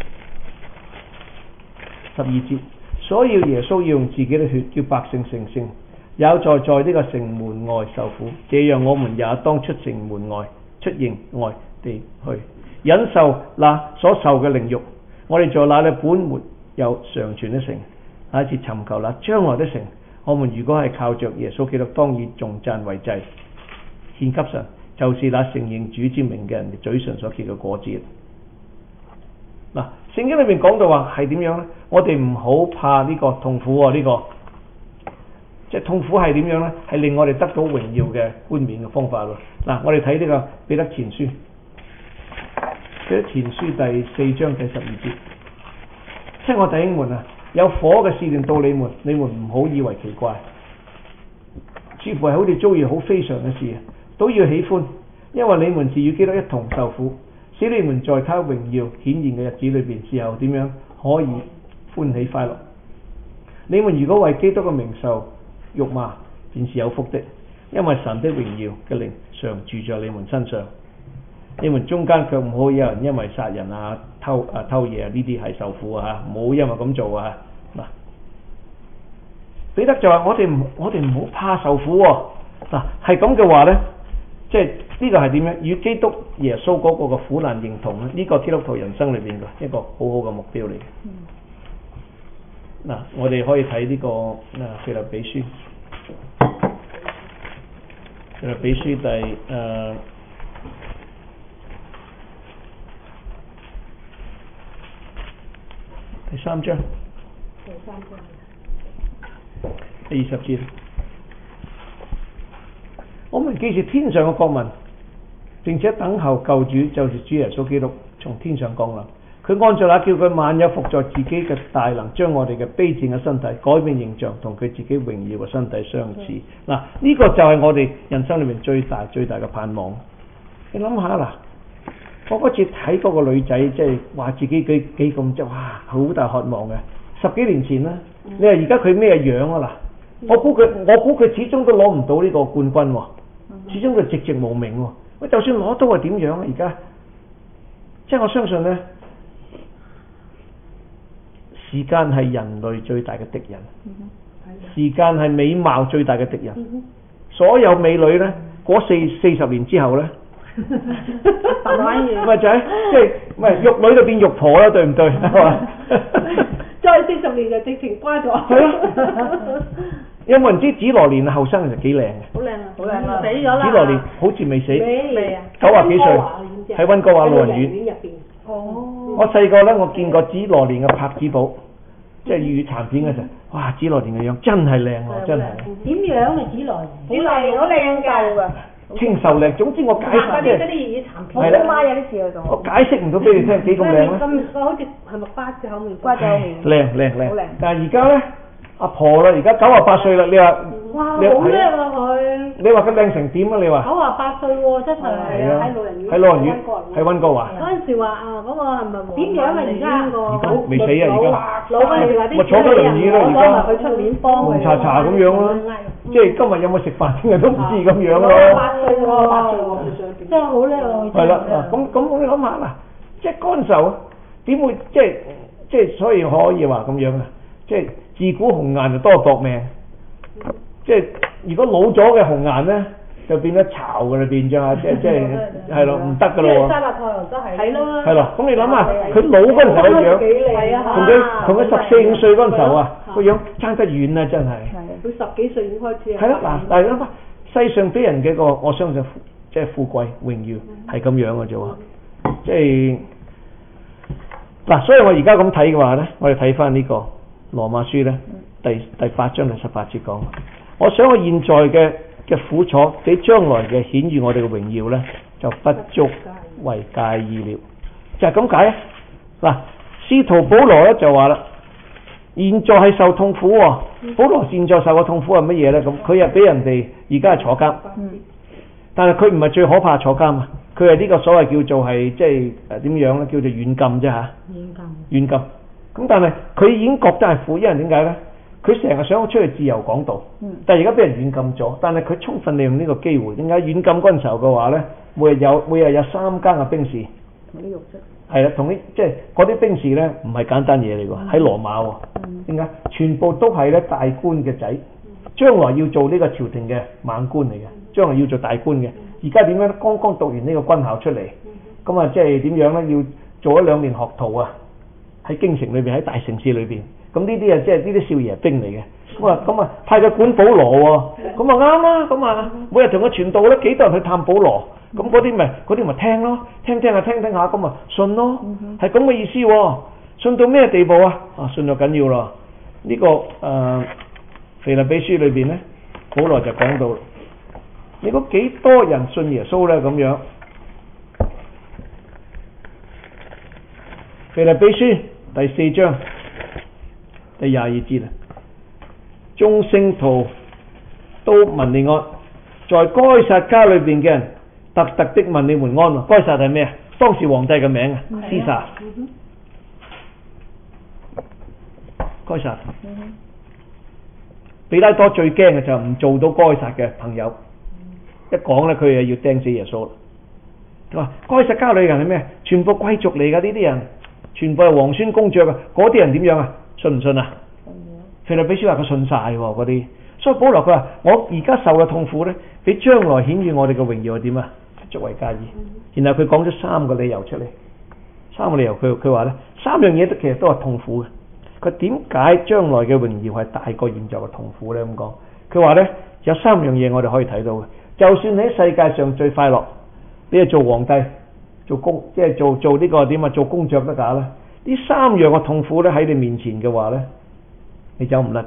十二節，所以耶穌要用自己嘅血叫百姓成聖，有在在呢個城門外受苦，這樣我們也當出城門外，出營外地去忍受那所受嘅凌辱。我哋在那裏本沒有常存的城，下一次尋求那將來的城。我們如果係靠着耶穌基督，當以頌讚為祭獻給神，就是那承認主之名嘅人嘴唇所結嘅果子。嗱，聖經裏面講到話係點樣呢？我哋唔好怕呢個痛苦喎，呢、這個即係痛苦係點樣呢？係令我哋得到榮耀嘅冠冕嘅方法咯。嗱，我哋睇呢個彼得前書。彼得前書第四章第十二節，親愛弟兄們啊，有火嘅試煉到你們，你們唔好以為奇怪，似乎係好似遭遇好非常嘅事，都要喜歡，因為你們是與基督一同受苦，使你們在他榮耀顯現嘅日子裏邊，時候點樣可以歡喜快樂。你們如果為基督嘅名受辱罵，便是有福的，因為神的榮耀嘅靈常住在你們身上。你們中間卻唔好有人因為殺人啊、偷啊、偷嘢啊呢啲係受苦啊，唔好因為咁做啊。嗱，彼得就話：我哋唔我哋唔好怕受苦喎。嗱，係咁嘅話咧，即係呢個係點樣？與基督耶穌嗰個嘅苦難認同咧，呢、這個基督徒人生裏邊嘅一個好好嘅目標嚟嘅。嗱、嗯，我哋可以睇呢、這個啊腓立比書，腓立比書第誒。呃第三章，第三章，第二十節，我們既是天上嘅國民，並且等候救主，就是主耶穌基督從天上降臨。佢按照那叫佢萬有伏在自己嘅大能，將我哋嘅卑賤嘅身體改變形象，同佢自己榮耀嘅身體相似。嗱、嗯，呢、這個就係我哋人生裏面最大最大嘅盼望。你諗下啦。我嗰次睇嗰個女仔，即係話自己幾幾咁即係哇，好大渴望嘅。十幾年前啦，嗯、你話而家佢咩樣啊？嗱，我估佢，我估佢始終都攞唔到呢個冠軍喎，始終佢寂寂無名喎。喂，就算攞到係點樣啊？而家，即係我相信咧，時間係人類最大嘅敵人，嗯、時間係美貌最大嘅敵人。嗯、所有美女咧，嗰四四十年之後咧。咪就係即係唔係玉女就變玉婆啦，對唔對？係嘛？ 再四十年就直情瓜咗。係咯。 有冇人知紫羅蓮後生其實幾靚嘅？ 好靚啊！好靚啊！死咗啦！ 紫羅蓮好似未死。 未啊！ 九啊幾歲？喺溫哥華老人院入邊。哦。我細個咧，我見過紫羅蓮嘅拍子簿，即係粵語殘片嘅時候，哇！紫羅蓮嘅樣真係靚喎，真係。 點樣啊？紫羅蓮？紫羅蓮好靚㗎。 清秀靚，總之我解釋即係，係啦， 媽有啲事喺度。 我解釋唔到俾你聽幾咁靚咧。 咁好似係咪瓜子口面？瓜子口面。 靚靚靚。好靚。但係而家咧，阿婆啦，而家九啊八歲啦，你話？ 哇！好叻啊佢。 你話佢靚成點啊？你話？ 九啊八歲喎，真係。係啊。喺老人院。 喺老人院。喺溫哥華。 嗰陣時話啊，嗰個係咪黃？點樣啊？而家而家未死啊！而家。 老嗰陣時話啲。 咪坐咗輪椅咯，而家。 我話佢出面幫佢。 紅茶茶咁樣咯。即係今日有冇食飯，聽日都唔知咁樣咯。 八歲喎，八歲喎，真係好叻喎！ 係啦，咁咁你諗下啦，即係乾瘦點會即係即係所以可以話咁樣啊？即係自古紅顏就多搏命，即係如果老咗嘅紅顏咧，就變咗巢㗎啦，變咗啊！即係即係係咯，唔得㗎咯喎。 沙勒太郎都係。係咯。係咯，咁你諗下，佢老嗰陣時候個樣，同佢同佢十四五歲嗰陣時候啊，個樣爭得遠啊，真係。 佢十幾歲已經開始啊！ 係啦，嗱，但係諗下世上俾人嘅個，我相信即係富貴榮耀係咁樣嘅啫喎，即係嗱，所以我而家咁睇嘅話咧，我哋睇翻呢個羅馬書咧，第第八章第十八節講， 我想我現在嘅嘅苦楚，比將來嘅顯現我哋嘅榮耀呢，就不足為介意了。就係咁解啊！嗱，使徒保羅咧就話啦，現在係受痛苦喎。保羅現在受嘅痛苦係乜嘢呢？咁佢係俾人哋而家係坐監，但係佢唔係最可怕坐監啊！佢係呢個所謂叫做係即係誒點樣咧？叫做軟禁啫嚇。軟禁。軟禁。咁但係佢已經覺得係苦，因為點解呢？佢成日想出去自由講道，但係而家俾人軟禁咗。但係佢充分利用呢個機會，點解軟禁嗰陣時候嘅話呢？每日有每日有三間嘅兵士。同啲肉質。係啦，同啲即係嗰啲兵士呢，唔係簡單嘢嚟喎，喺羅馬喎。點解？全部都係咧大官嘅仔，將來要做呢個朝廷嘅猛官嚟嘅，將來要做大官嘅。而家點樣咧？剛剛讀完呢個軍校出嚟，咁啊即係點樣呢？要做咗兩年學徒啊，喺京城裏邊，喺大城市裏邊。咁呢啲啊即係呢啲少爺兵嚟嘅。咁啊咁啊派佢管保羅喎，咁啊啱啦。咁啊每日同佢傳道咧，幾多人去探保羅？咁嗰啲咪嗰啲咪聽咯，聽聽下聽聽下，咁啊信咯，係咁嘅意思喎。信到咩地步啊？啊信到緊要咯。呢、這個誒、呃、腓立比書裏邊咧，保羅就講到，你估幾多人信耶穌咧？咁樣，腓立比書第四章第廿二節啊，眾聖徒都問你安，在該撒家裏邊嘅人特特的問你們安。該撒係咩啊？當時皇帝嘅名啊，司撒。該撒。彼拉多最驚嘅就係唔做到該撒嘅朋友，一講咧佢又要釘死耶穌。佢話該撒家裏嘅人係咩？全部貴族嚟㗎，呢啲人全部係皇孫公爵㗎。嗰啲人點樣啊？信唔信啊？腓立比書話佢信晒喎嗰啲。所以保羅佢話：我而家受嘅痛苦咧，比將來顯現我哋嘅榮耀係點啊？足為介意。然後佢講咗三個理由出嚟，三個理由佢佢話咧，三樣嘢都其實都係痛苦嘅。佢點解將來嘅榮耀係大過現在嘅痛苦咧？咁講，佢話咧有三樣嘢我哋可以睇到嘅。就算你喺世界上最快樂，你係做皇帝、做公，即係做做呢個點啊？做公爵得㗎啦。呢三樣嘅痛苦咧喺你面前嘅話咧，你走唔甩嘅。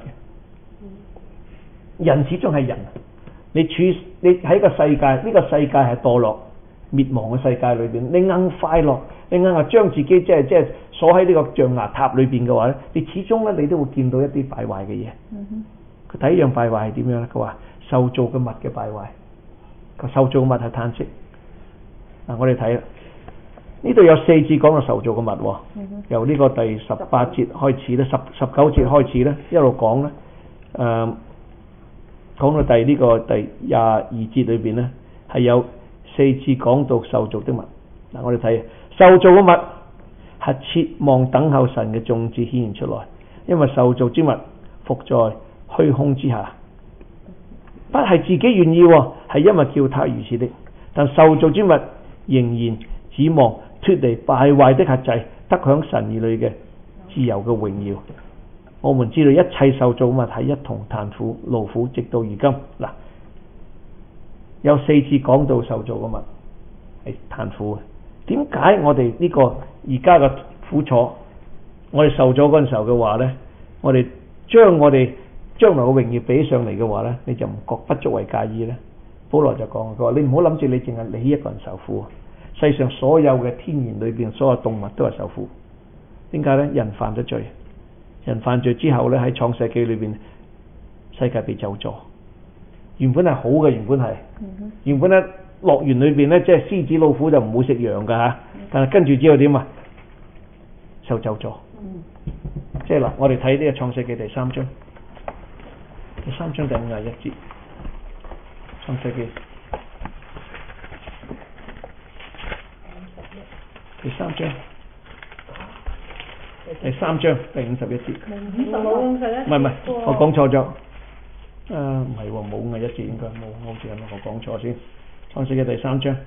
人始終係人，你處你喺個世界，呢、這個世界係墮落滅亡嘅世界裏邊，你硬快樂，你硬係將自己即係即係鎖喺呢個象牙塔裏邊嘅話咧，你始終咧你都會見到一啲敗壞嘅嘢。佢第一樣敗壞係點樣咧？佢話受造嘅物嘅敗壞，個受造物係嘆息。嗱、啊，我哋睇啦，呢度有四節講到受造嘅物、哦，由呢個第十八節開始咧，十十九節開始咧，一路講咧，誒、呃。講到第呢個第廿二節裏邊呢，係有四次講到受造的物。嗱，我哋睇受造嘅物係切望等候神嘅眾子顯現出來，因為受造之物伏在虛空之下，不係自己願意，係因為叫他如此的。但受造之物仍然指望脫離敗壞的轄制，得享神兒女嘅自由嘅榮耀。我們知道一切受造物係一同嘆苦勞苦，直到如今。嗱，有四次講到受造嘅物係嘆苦嘅。點解我哋呢個而家嘅苦楚，我哋受咗嗰陣時候嘅話呢，我哋將我哋將來嘅榮耀比上嚟嘅話呢，你就唔覺不足為介意呢？保羅就講，佢話你唔好諗住你淨係你一個人受苦，世上所有嘅天然裏邊所有動物都係受苦。點解呢？人犯咗罪。人犯罪之後咧，喺創世記裏邊，世界被咒詛。原本係好嘅，原本係，嗯、原本咧樂園裏邊咧，即係獅子老虎就唔會食羊噶吓，嗯、但係跟住之後點啊？受咒詛。嗯、即係嗱，我哋睇呢個創世記第三章，第三章第五十一節，創世記第三章。第三章第五十一節，唔係唔係，我講錯咗，誒唔係喎，冇五十一節應該冇，好似係咪我講錯先？創世記第三章，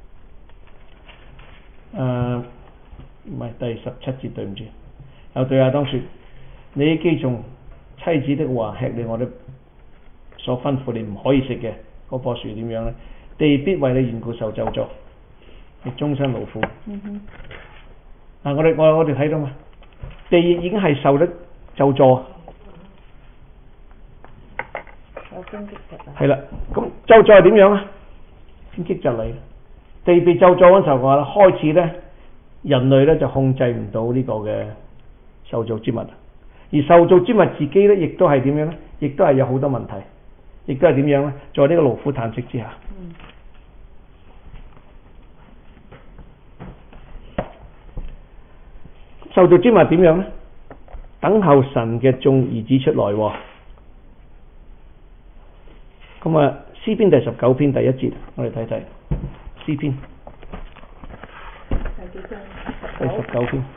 誒唔係第十七節，對唔住。又對亞當說：你既從妻子的話吃了我的所吩咐你唔可以食嘅嗰棵樹，點樣咧？地必為你緣故受咒詛，你終身勞苦。嗯哼。嗱、啊，我哋我我哋睇到嘛？地已經係受得咒詛， 係啦，咁咒詛係點樣啊？荊棘就嚟，地被咒詛嗰陣時候話啦，開始咧人類咧就控制唔到呢個嘅受造之物，而受造之物自己咧亦都係點樣咧？亦都係有好多問題，亦都係點樣咧？在呢個勞苦嘆息之下，嗯、受造之物點樣咧？等候神嘅眾兒子出來喎。咁啊，詩篇第十九篇第一節，我哋睇睇詩篇第十九篇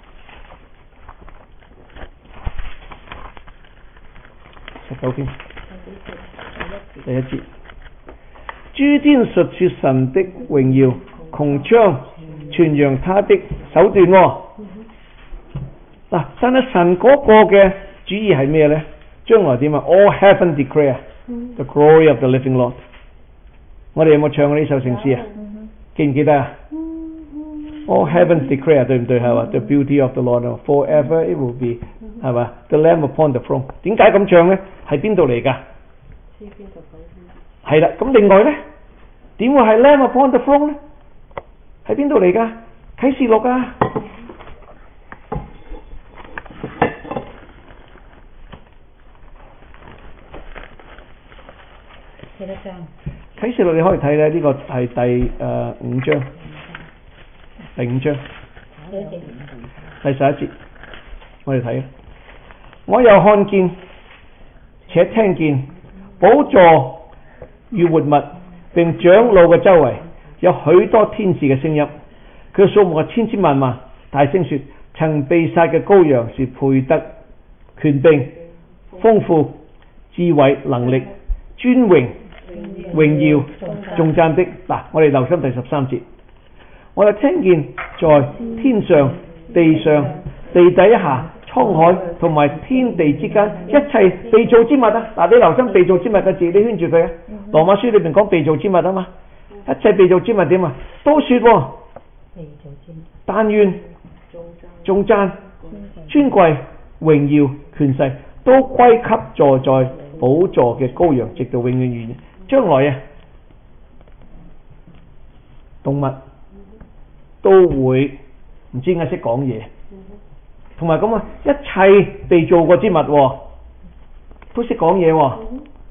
十九篇第一節，諸天述說神的榮耀，穹蒼傳揚他的手段喎。嗱，但係神嗰個嘅主意係咩咧？將來點啊 ？All heaven declare the glory of the living Lord。我哋有冇唱過呢首聖詩啊？記唔記得啊 ？All heaven declare 對唔對係嘛 ？The beauty of the Lord forever it will be 係嘛 ？The Lamb upon the throne。點解咁唱咧？係邊度嚟㗎？係啦，咁另外咧，點會係 Lamb upon the throne 咧？喺邊度嚟㗎？啟示錄啊！啟示錄你可以睇咧，呢個係第誒、呃、五章，第五章，第十一節，我哋睇。我又看見且聽見寶座與活物並長老嘅周圍有許多天使嘅聲音，佢嘅數目係千千萬萬，大聲說：曾被殺嘅羔羊是配得權柄、豐富、智慧、能力、尊榮、榮耀、頌讚的。嗱，我哋留心第十三節，我又聽見在天上、地上、地底下、滄海同埋天地之間一切被造之物啊！嗱，你留心被造之物嘅字，你圈住佢啊！羅馬書裏面講被造之物啊嘛，一切被造之物點啊？都說喎，但願頌讚、尊貴、榮耀、權勢都歸給坐在寶座嘅羔羊，直到永永遠遠。將來啊，動物都會唔知點解識講嘢，同埋咁啊，一切被造過之物都識講嘢喎。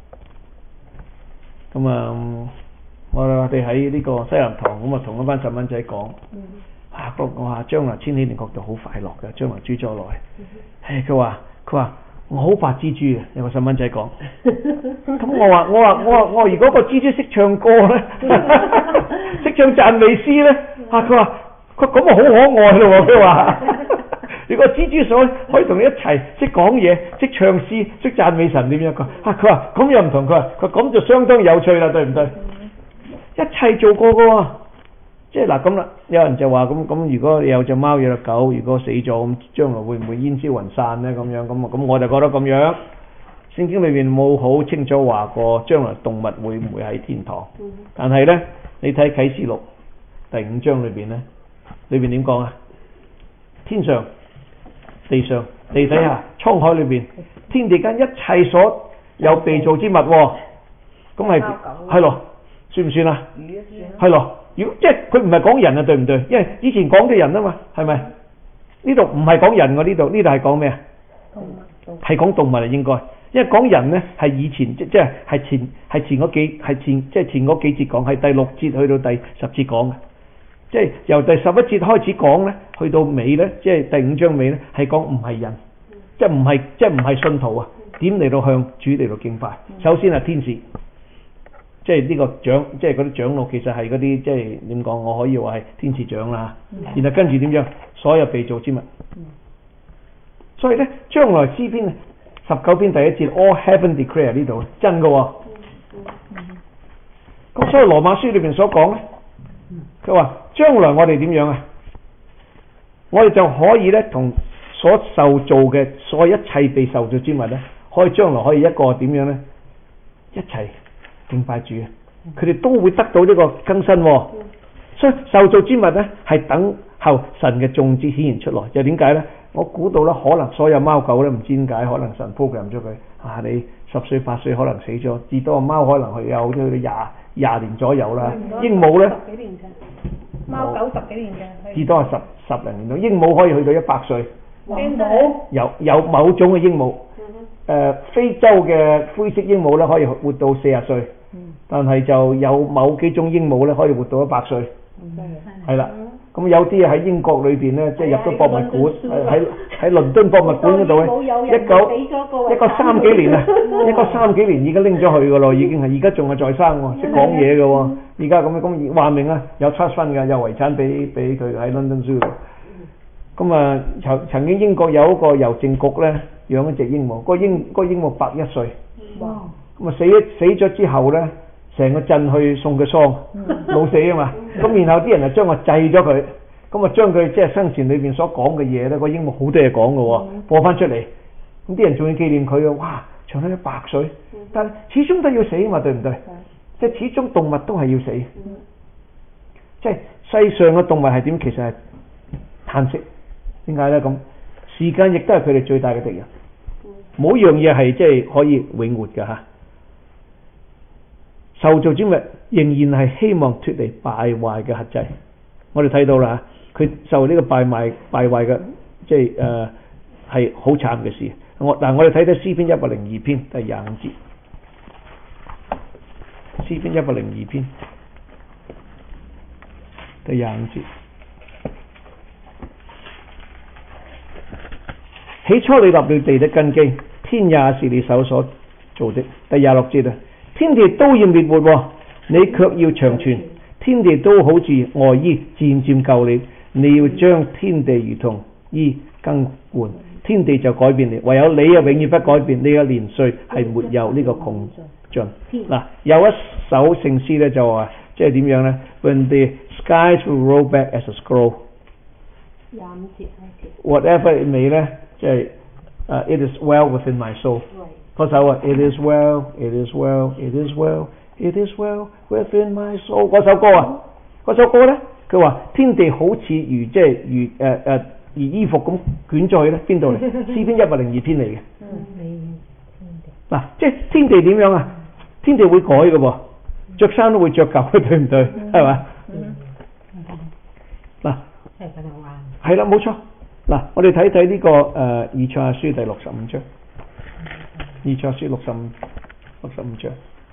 咁啊，我哋喺呢個西南堂咁啊，同一班細蚊仔講啊，我話將來千禧年國度好快樂嘅，將來主再來。唉，佢話佢話。我好怕蜘蛛啊！有個細蚊仔講，咁我話我話我話我話如果個蜘蛛識唱歌咧，識唱讚美詩咧，啊佢話佢咁啊好可愛咯喎！佢話如果蜘蛛想可以同你一齊識講嘢、識唱詩、識讚美神點樣？佢啊佢話咁又唔同，佢話佢咁就相當有趣啦，對唔對？一切做過噶喎。即係嗱咁啦，有人就話咁咁，如果有隻貓有隻狗，如果死咗咁，將來會唔會煙消雲散呢？咁樣咁啊，咁我就覺得咁樣，聖經裏面冇好清楚話過將來動物會唔會喺天堂。但係呢，你睇啟示錄第五章裏邊呢，裏邊點講啊？天上、地上、地底下、滄海裏邊、天地間一切所有被造之物，咁係係咯，算唔算啊？係咯。如果即係佢唔係講人啊，對唔對？因為以前講嘅人啊嘛，係咪？呢度唔係講人喎，呢度呢度係講咩啊？係講動物啊，應該。因為講人呢係以前即即係係前係前嗰幾係前即係前嗰幾節講，係第六節去到第十節講嘅。即係由第十一節開始講呢，去到尾呢，即係第五章尾呢，係講唔係人，即係唔係即係唔係信徒啊？點嚟到向主嚟到敬拜？首先係天使。即係呢個長，即係嗰啲長老，其實係嗰啲即係點講？我可以話係天使長啦。然後跟住點樣？所有被造之物。所以咧，將來詩篇十九篇第一節 ，All heaven declare 呢度真嘅喎。咁所以羅馬書裏邊所講咧，佢話將來我哋點樣啊？我哋就可以咧同所受造嘅所有一切被受造之物咧，可以將來可以一個點樣咧？一齊敬拜主，佢哋都會得到呢個更新，哦，所以受造之物咧係等候神嘅眾子顯現出來。又點解咧？我估到咧，可能所有貓狗咧唔知點解，可能神 program 咗佢啊！你十歲八歲可能死咗，至多貓可能係有咗廿廿年左右啦。鸚鵡咧， 十幾年嘅，貓狗十幾年嘅， 至多係十十零年咯。鸚鵡可以去到一百歲。 鸚鵡有有某種嘅鸚鵡，誒、呃、非洲嘅灰色鸚鵡咧可以活到四十歲，嗯、但係就有某幾種鸚鵡咧可以活到一百歲，係啦、嗯。咁有啲喺英國裏邊咧，即係入咗博物館，喺喺倫敦博物館嗰度咧，一九一個三幾年啊，一個三幾年已經拎咗去噶咯，已經係而家仲係在生喎，識講嘢嘅喎，而家咁樣咁話明啊，有 trust fund 㗎，有遺產俾俾佢喺 London Zoo 度。咁啊，曾曾經英國有一個郵政局咧養一隻鸚鵡，個鸚個鸚鵡百一歲，哇！咁啊死咗死咗之後咧，成個鎮去送佢喪，老死啊嘛。咁然後啲人就將佢祭咗佢，咁啊將佢即係生前裏邊所講嘅嘢咧，個鸚鵡好多嘢講嘅喎，播翻出嚟。咁啲人仲要紀念佢啊！哇，長到一百歲，但係始終都要死啊嘛，對唔對？即係始終動物都係要死。即係世上嘅動物係點？其實係嘆息。點解咧？咁時間亦都係佢哋最大嘅敵人。冇一樣嘢係即係可以永活嘅嚇。受造之物仍然係希望脫離敗壞嘅轄制。我哋睇到啦，佢受呢個敗壞敗壞嘅，即係誒係好慘嘅事。我嗱，我哋睇睇詩篇一百零二篇第廿五節。詩篇一百零二篇第廿五節。起初你立了地的根基，天也是你手所做的。第廿六節啊，天地都要滅沒，你卻要長存。天地都好似外衣，漸漸舊了。你要將天地如同衣更換，天地就改變了。唯有你啊，永遠不改變。你嘅年歲係沒有呢個窮盡。嗱，有一首聖詩咧就話，即係點樣咧 ？When the skies will roll back as a scroll。廿五節，whatever it may 咧。即係誒 ，It is well within my soul。嗰首啊 ，It is well, it is well, it is well, it is well within my soul。嗰首歌啊，嗰首歌咧，佢話天地好似如即係如誒誒、呃、如衣服咁捲咗去咧，邊度嚟？詩篇一百零二篇嚟嘅。嗱，即係天地點樣啊？天地會改嘅噃，着衫都會着舊嘅，對唔對？係咪？嗱，係啦，冇錯。嗱，我哋睇睇呢個誒以賽亞書第六十五章，以賽亞書六十五六十五章，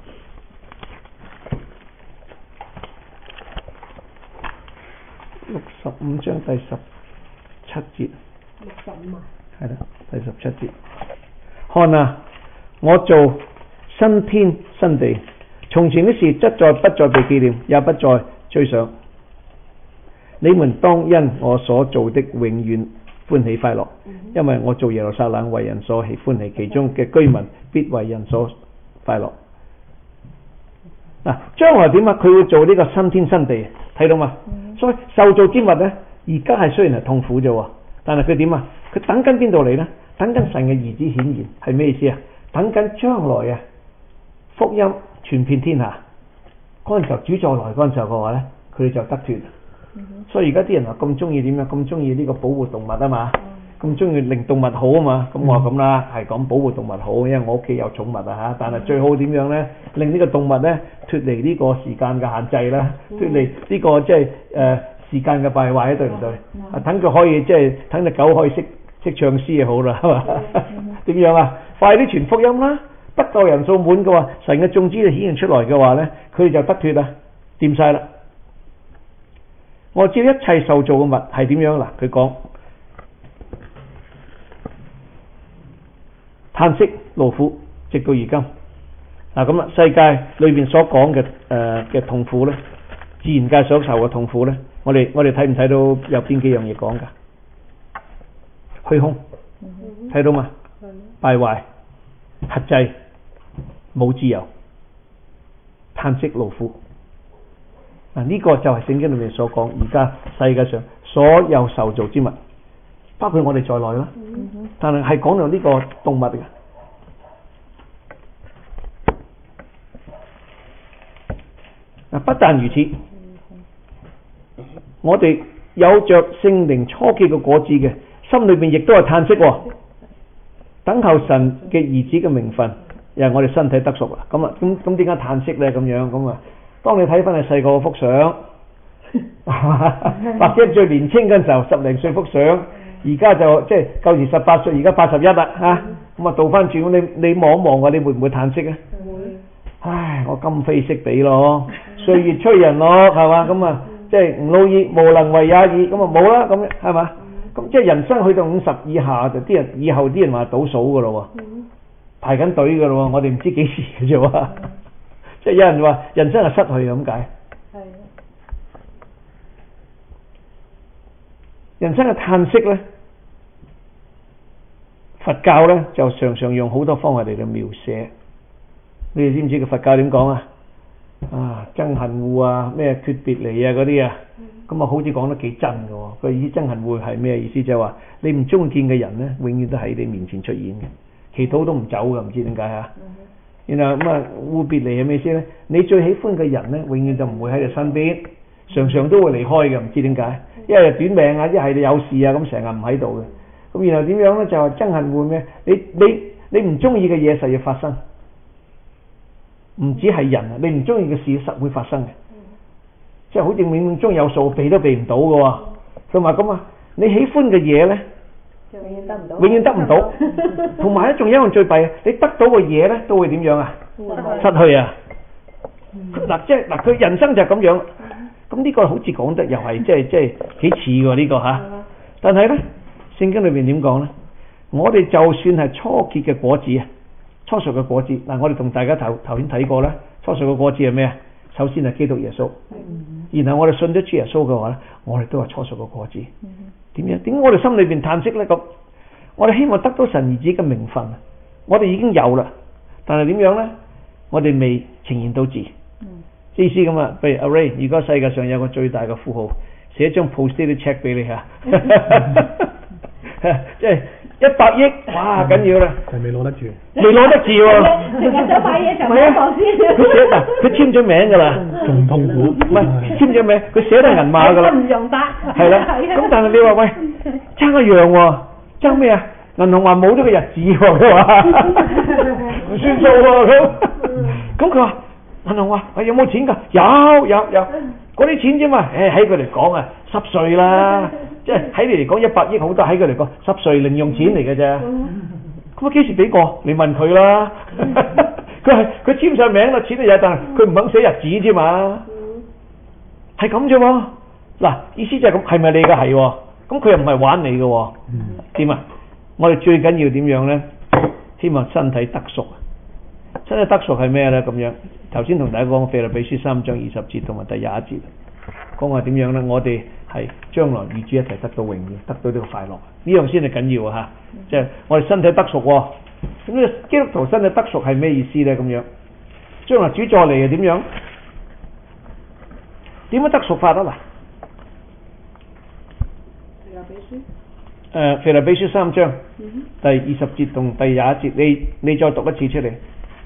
六十五章第十七節，六十五啊，係啦，第十七節，看啊，我做新天新地，從前的事則再不再被紀念，也不再追想。你們當因我所做的永遠歡喜快樂，因為我做耶路撒冷為人所喜歡喜，其中嘅居民必為人所快樂。嗱，將來點啊？佢會做呢個新天新地，睇到嘛？嗯、所以受造之物咧，而家係雖然係痛苦啫，但係佢點啊？佢等緊邊度嚟咧？等緊神嘅兒子顯現，係咩意思啊？等緊將來啊，福音傳遍天下，嗰陣時候主再來嗰陣時候嘅話咧，佢哋就得脫。所以而家啲人話咁中意點樣？咁中意呢個保護動物啊嘛，咁中意令動物好啊嘛。咁我話咁啦，係講保護動物好，因為我屋企有寵物啊嚇。但係最好點樣咧？令呢個動物咧脫離呢個時間嘅限制啦，脫離呢個即係誒時間嘅敗壞，對唔對？啊，等佢可以即係等隻狗可以識識唱詩就好啦，係嘛？點樣啊？快啲傳福音啦！不夠人數滿嘅話，神嘅眾子就顯現出來嘅話咧，佢哋就得脫啦，掂晒啦。我知一切受造嘅物係點樣啦？佢講嘆息勞苦，直到而今。嗱咁啊，世界裏邊所講嘅誒嘅痛苦咧，自然界所受嘅痛苦咧，我哋我哋睇唔睇到有邊幾樣嘢講㗎？虛空，睇到嘛？敗壞、轄制、冇自由、嘆息勞苦。嗱，呢個就係聖經裏面所講，而家世界上所有受造之物，包括我哋在內啦。嗯、但係係講到呢個動物嘅。嗱，不但如此，我哋有着聖靈初結嘅果子嘅，心裏邊亦都係嘆息，等候神嘅兒子嘅名分。 又係我哋身體得贖啦。咁啊，咁咁點解嘆息咧？咁樣咁啊，當你睇翻你細個幅相，或者最年青嗰陣時候十零歲幅相，而家就即係舊時十八歲，而家八十一啦嚇。咁啊倒翻轉，你你望一望啊，你會唔會嘆息啊？會。唉，我今非昔比咯，歲月催人咯，係嘛？咁啊，即係吾老矣，無能為也已，咁啊冇啦，咁係嘛？咁即係人生去到五十以下，就啲人以後啲人話倒數噶咯喎，排緊隊噶咯喎，我哋唔知幾時嘅啫喎，即係有人話人生係失去咁解。係。人生嘅嘆息咧，佛教咧就常常用好多方法嚟到描寫。你哋知唔知個佛教點講啊？啊，憎恨惡啊，咩決別離啊嗰啲啊，咁啊好似講得幾真嘅喎。個意思憎恨惡係咩意思？就係話你唔中意見嘅人咧，永遠都喺你面前出現嘅，祈禱都唔走嘅，唔知點解啊？然後咁啊，惡別離係咩意思咧？你最喜歡嘅人咧，永遠就唔會喺你身邊，常常都會離開嘅，唔知點解？一係短命啊，一係你有事啊，咁成日唔喺度嘅。咁然後點樣咧？就係憎恨惡咩？你你你唔中意嘅嘢實要發生。唔止係人啊，你唔中意嘅事實會發生嘅，嗯、即係好似冥冥中有數，避都避唔到嘅喎。佢話咁啊，你喜歡嘅嘢咧，永遠得唔到，永遠得唔到。同埋咧，仲有一樣最弊，你得到嘅嘢咧，都會點樣啊？失去啊！嗱、嗯，即係嗱，佢人生就係咁樣。咁呢個好似講得又係即係即係幾似喎呢個嚇。但係咧，聖經裏邊點講咧？我哋就算係初結嘅果子啊！初熟嘅果子嗱，我哋同大家頭頭先睇過啦。初熟嘅果子係咩啊？首先係基督耶穌，嗯、然後我哋信咗主耶穌嘅話咧，我哋都係初熟嘅果子。點樣？點解我哋心裏邊嘆息咧？咁我哋希望得到神兒子嘅名分，我哋已經有啦，但係點樣咧？我哋未呈現到字。嗯、意思咁啊，譬如阿 Ray，如果世界上有個最大嘅富豪，寫張 postage check 俾你嚇，即係。一百億，哇，緊要啦！ 係未攞得住， 未攞得住喎。 成日想買嘢就買房先。 佢寫嗱，佢簽咗名㗎啦。 仲痛苦。 唔係簽咗名，佢寫得銀碼㗎啦。 唔用得。 係啦。咁但係你話喂，爭一樣喎，爭咩啊？銀行話冇咗個日子喎，佢話唔算數喎咁。咁佢話銀行話：喂，有冇錢㗎？有有有，嗰啲錢啫嘛。誒喺佢嚟講啊，濕碎啦。即係喺你嚟講一百億好多，喺佢嚟講濕碎零用錢嚟嘅啫。咁啊幾時俾過？你問佢啦。佢係佢簽上名啦，錢都有，但係佢唔肯寫日子啫嘛。係咁啫喎。嗱，意思就係咁，係咪你嘅係？咁佢又唔係玩你嘅。點啊？我哋最緊要點樣咧？希望身體得贖。身體得贖係咩咧？咁樣頭先同大家講腓立比書三章二十節同埋第廿一節，講話點樣咧？我哋係將來與主一齊得到榮耀，得到呢個快樂，呢樣先係緊要啊！嚇、嗯，即係我哋身體得贖喎。咁呢基督徒身體得贖係咩意思咧？咁樣將來主再嚟係點樣？點樣得贖法啊？嗱，腓立比書。誒，腓立比書三章、嗯、第二十節同第廿一節，你你再讀一次出嚟，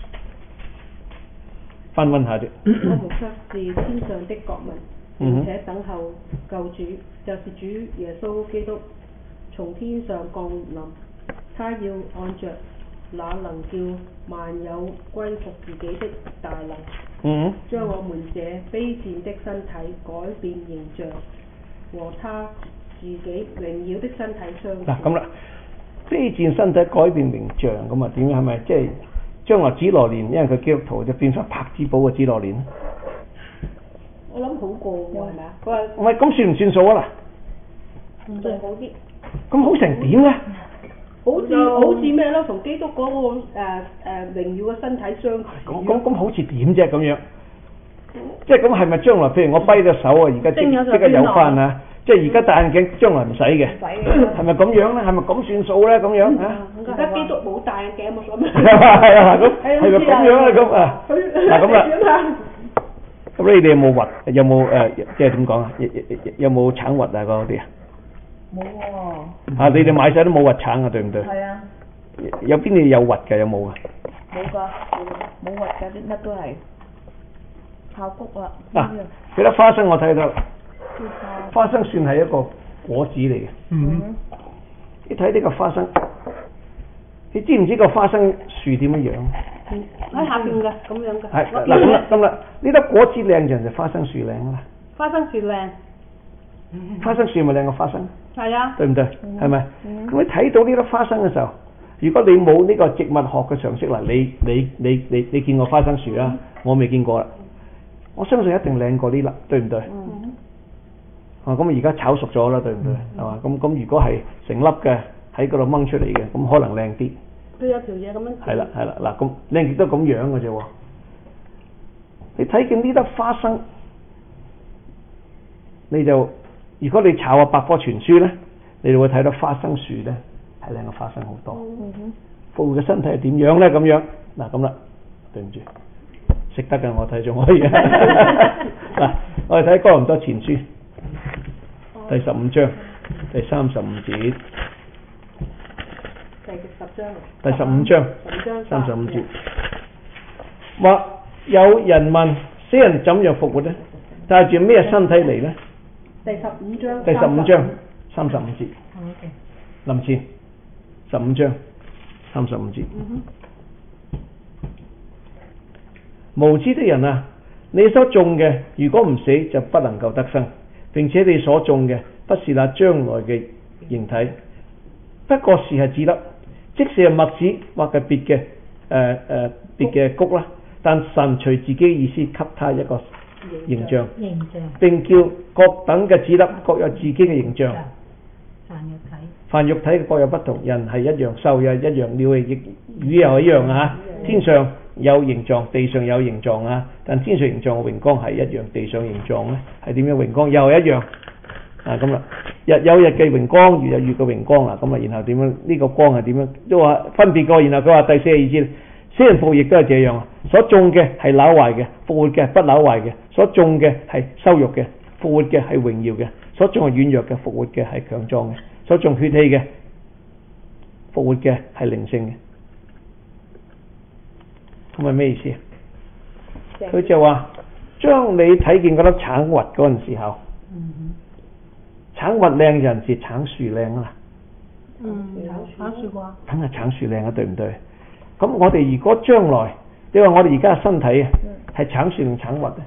翻溫下啫。 我們卻是天上的國民。並且等候救主，就是主耶穌基督從天上降臨。他要按着那能叫萬有歸服自己的大能，嗯，將我們這卑賤的身體改變形象，和他自己榮耀的身體相似。 嗱咁啦，卑賤身體改變形象咁啊？點樣係咪即係將來紫羅蓮？因為佢基督徒就變成柏子堡嘅紫羅蓮。 我諗好過喎，係咪啊？佢話唔係咁算唔算數啊？嗱， 唔算好啲。 咁好成點咧？ 好似好似咩咯？同基督嗰、那個誒誒、呃呃、榮耀嘅身體相似。咁咁咁好似點啫？咁樣，即係咁係咪將來？譬如我跛咗手啊，而家即即刻有翻啊！即係而家戴眼鏡，將來唔使嘅。唔使嘅。係咪咁樣咧？係咪咁算數咧？咁樣啊？ 而家基督冇戴眼鏡，冇所謂。 係啊，咁係咪咁樣咧？咁啊？嗱咁啦。咁你哋有冇核？有冇誒？即係點講啊？有有冇橙核啊？嗰啲啊？ 冇喎。 啊！你哋買晒都冇核橙啊？對唔對？ 係啊。 有邊啲有核嘅？有冇啊？ 冇㗎，冇核㗎，啲乜都係爆谷啦。 啊！記得花生我睇到，花生算係一個果子嚟嘅。嗯。你睇呢個花生，你知唔知個花生樹點樣樣？ 喺下邊嘅咁樣嘅。 係嗱咁啦，咁啦，呢粒果子靚就係花生樹靚啦。 花生樹靚。 花生樹咪靚過花生？ 係啊。 對唔對？係咪？咁你睇到呢粒花生嘅時候，如果你冇呢個植物學嘅常識啦，你你你你你見過花生樹啊？我未見過啦。我相信一定靚過呢粒，對唔對？嗯。啊，咁而家炒熟咗啦，對唔對？係嘛？咁咁如果係成粒嘅喺嗰度掹出嚟嘅，咁可能靚啲。 佢有條嘢咁樣。 係啦係啦，嗱咁靚極都咁樣嘅啫喎。你睇見呢粒花生，你就如果你查下百科全書咧，你就會睇到花生樹咧係靚過花生好多。嗯哼。復活嘅身體係點樣咧？咁樣嗱咁啦，對唔住。識得嘅我睇咗可以嗱，我哋睇哥林多前書第十五章第三十五節， 第十章第十五章三十五節，或有人問死人怎樣復活呢？帶住咩身體嚟呢？ 第十五章第十五章三十五節，林前十五章三十五節。嗯無知的人啊，你所種嘅如果唔死就不能夠得生，並且你所種嘅不是那將來嘅形體，不過是係子粒，即使係麥子或係別嘅誒誒別嘅穀啦。但神隨自己意思給他一個形象， 形象並叫各等嘅子粒各有自己嘅形象。 凡肉體， 凡肉體嘅各有不同，人係一樣，獸又一樣，鳥亦魚又一樣啊！天上有形狀，地上有形狀啊！但天上形狀嘅榮光係一樣，地上形狀咧係點樣榮光又係一樣啊！咁啦，日有日嘅榮光，月有月嘅榮光啦。咁啊，然後點樣呢、這個光係點樣都話分別過。然後佢話第四十二節，死人復活亦都係這樣啊！所種嘅係朽壞嘅，復活嘅不朽壞嘅；所種嘅係羞辱嘅，復活嘅係榮耀嘅；所種係軟弱嘅，復活嘅係強壯嘅；所種血氣嘅，復活嘅係靈性嘅。咁係咩意思啊？佢就話將你睇見嗰粒橙核嗰陣時候，嗯、橙核靚人是橙樹靚啊！ 嗯，橙樹啩？ 梗係橙樹靚啊，對唔對？咁我哋如果將來，你話我哋而家嘅身體啊，係橙樹定橙核咧？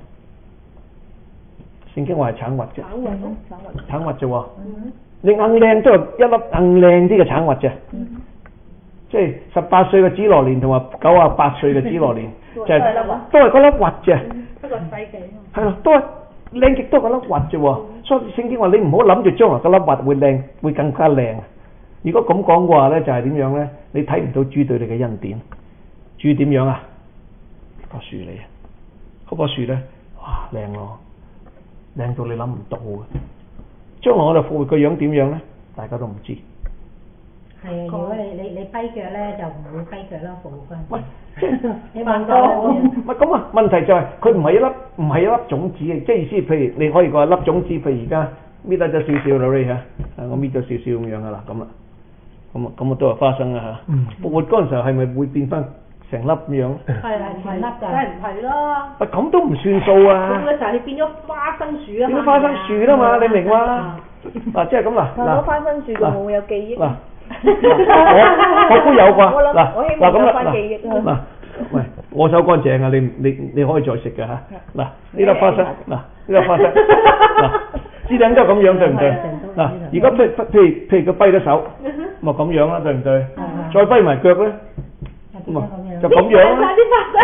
聖經話係橙核啫，橙核咯，橙核啫喎。嗯、你硬靚都係一粒硬靚啲嘅橙核啫。嗯即係十八歲嘅紫羅蓮同埋九啊八歲嘅紫羅蓮，就係都係嗰粒核啫。 不過細嘅。 係咯，都係靚極都係嗰粒核啫喎。所以聖經話你唔好諗住將來嗰粒核會靚，會更加靚。如果咁講嘅話咧，就係點樣咧？你睇唔到主對你嘅恩典。主點樣啊？棵樹嚟啊！嗰棵樹咧，哇靚咯，靚到你諗唔到嘅。將來我哋復活個樣點樣咧？大家都唔知。 係啊，如果你你你跛腳咧，就唔會跛腳啦，復活翻。 喂， 你問我， 唔係咁啊？問題就係佢唔係一粒唔係一粒種子嘅，即係意思，譬如你可以講粒種子，譬如而家搣得咗少少啦，Ray 嚇，我搣咗少少咁樣噶啦，咁啦，咁啊咁啊都係花生啊嚇。復活嗰陣時候係咪會變翻成粒咁樣？ 係係成粒㗎，梗係唔係啦？ 喂，咁都唔算數啊！ 咁嘅時候你變咗花生樹啊嘛， 變咗花生樹啦嘛，你明嘛？嗱，即係咁嗱， 嗱，花生樹就冇有記憶。 嗱，我我估有啩。嗱嗱咁啦，嗱，喂，我手乾淨啊，你你你可以再食㗎嚇。嗱，呢粒花生，嗱呢粒花生，嗱，枝頂都係咁樣，對唔對？嗱，而家譬譬譬如譬如佢跛咗手，咪咁樣啦，對唔對？再跛埋腳咧。就咁樣啦，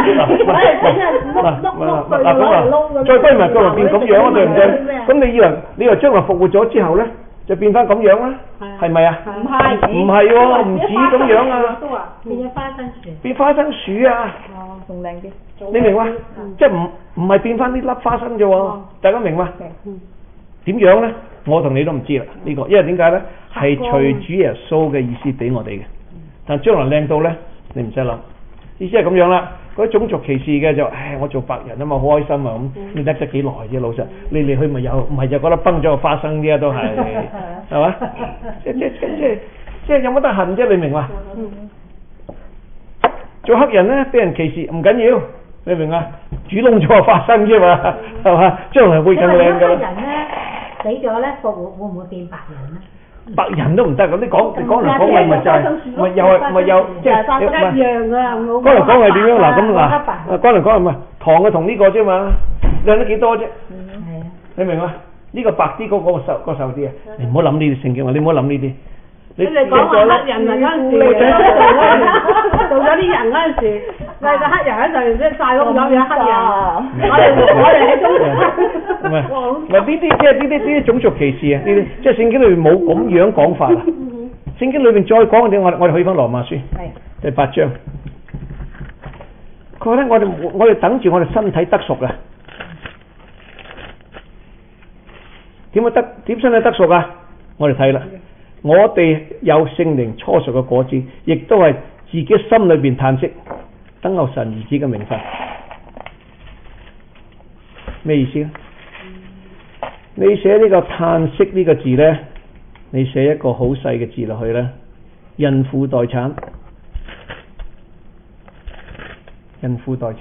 嗱嗱嗱咁啊，再跛埋腳就變咁樣啊，對唔對？咁你以為你以為將來復活咗之後咧，就變翻咁樣啦？係咪啊？ 唔係， 唔係喎，唔止咁樣啊！ 變咗花生樹。 變花生樹啊！ 哦，仲靚啲。 你明嘛？即係唔唔係變翻呢粒花生啫喎？大家明嘛？點樣咧？我同你都唔知啦呢個，因為點解咧？係隨主耶穌嘅意思俾我哋嘅，但將來靚到咧。你唔使諗，意思係咁樣啦。嗰啲種族歧視嘅就，唉，我做白人啊嘛，好開心啊咁。你得咗幾耐啫，老實。嚟嚟去咪有，唔係就覺得崩咗個花生啲啊，都係，係嘛？即即即即即有乜得恨啫？你明嘛？做黑人咧，俾人歧視唔緊要，你明啊？煮燶咗個花生啫嘛，係嘛？將來會更靚㗎啦。 黑人咧死咗咧，復活會唔會變白人咧？ 白人都唔得咁，你講你講嚟講去咪就係咪又係咪又即係一樣啊！我講嚟講係點樣嗱咁嗱？講嚟講去咪糖嘅同呢個啫嘛，靚得幾多啫？ 係啊， 你明嘛？呢個白啲，嗰個瘦個瘦啲啊！你唔好諗呢啲聖經話，你唔好諗呢啲。 你哋講話黑人啊嗰陣時，做咗啲人嗰陣時，嗌個黑人喺度即係曬屋咗有黑人，我哋我哋喺中唔係唔係呢啲即係呢啲呢啲種族歧視啊！呢啲即係聖經裏面冇咁樣講法啊！聖經裏面再講嘅點，我我哋去翻羅馬書第八章，佢話咧我哋我哋等住我哋身體得贖啊！點樣得點身體得贖啊？我哋睇啦。我哋有聖靈初熟嘅果子，亦都係自己心裏邊嘆息，等候神兒子嘅名分。咩意思咧？你寫呢個嘆息呢個字呢，你寫一個好細嘅字落去呢，孕婦待產，孕婦待產。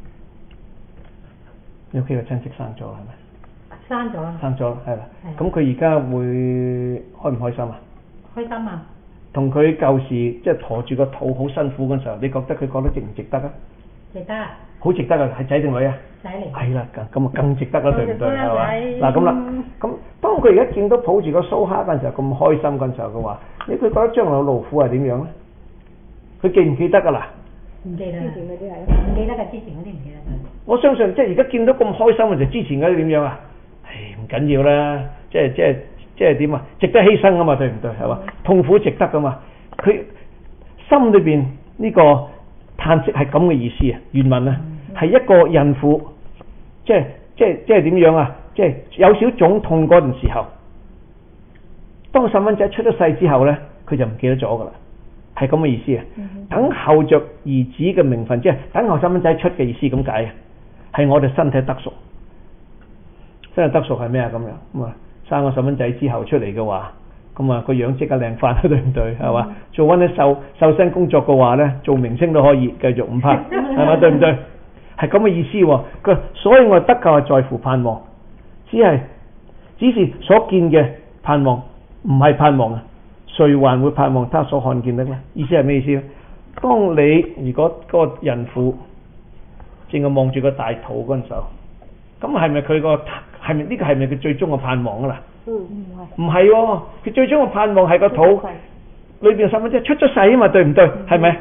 你屋企個親戚生咗係咪？ 生咗啦。 生咗係啦。咁佢而家會開唔開心啊？ 開心啊！ 同佢舊時即係馱住個肚好辛苦嗰陣時候，你覺得佢覺得值唔值得啊？ 值得。 好值得啊！係仔定女啊？ 仔嚟。 係啦，咁啊更值得啦，對唔對？係嘛？嗱咁咁啦，咁當佢而家見到抱住個蘇蝦嗰陣時候咁開心嗰陣時候嘅話，你佢覺得將來嘅勞苦係點樣咧？佢記唔記得㗎啦？ 唔記得。之前嗰啲係。唔記得㗎，之前嗰啲唔記得。 我相信即係而家見到咁開心嘅時候，之前嗰啲點樣啊？唉，唔緊要啦，即係即係。即係點啊？值得犧牲啊嘛，對唔對？係嘛？痛苦值得噶嘛？佢心裏邊呢個嘆息係咁嘅意思啊！原文啊，係一個孕婦，即係即係即係點樣啊？即係有少腫痛嗰陣時候，當細蚊仔出咗世之後咧，佢就唔記得咗噶啦，係咁嘅意思啊！等候着兒子嘅名分，即係等候細蚊仔出嘅意思咁解啊！係我哋身體得贖，身體得贖係咩啊？咁樣咁啊！生個細蚊仔之後出嚟嘅話，咁啊個樣即刻靚翻，對唔對？係嘛？做翻啲瘦瘦身工作嘅話咧，做明星都可以繼續唔怕，係嘛？對唔對？係咁嘅意思喎。佢所以我哋得救係在乎盼望，只係只是所見嘅盼望，唔係盼望啊！誰還會盼望他所看見的咧？意思係咩意思咧？當你如果嗰個孕婦淨係望住個大肚嗰陣時候，咁係咪佢個？係咪呢個係咪佢最終嘅盼望啊啦？嗯，唔係喎，佢最終嘅盼望係個肚裏邊嘅細蚊仔出咗世啊嘛，對唔對？係咪？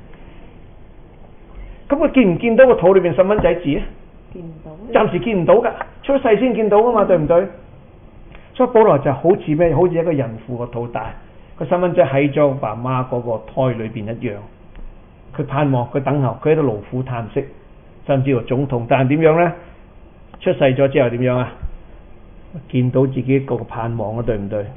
咁佢見唔見到個肚裏邊細蚊仔字啊？見唔到。暫時見唔到㗎，出咗世先見到㗎嘛，對唔對？所以保羅就好似咩？好似一個孕婦個肚大，個細蚊仔喺咗爸媽嗰個胎裏邊一樣。佢盼望，佢等候，佢喺度勞苦嘆息，甚至乎腫痛，但係點樣咧？出世咗之後點樣啊？見到自己個盼望啊，對唔對？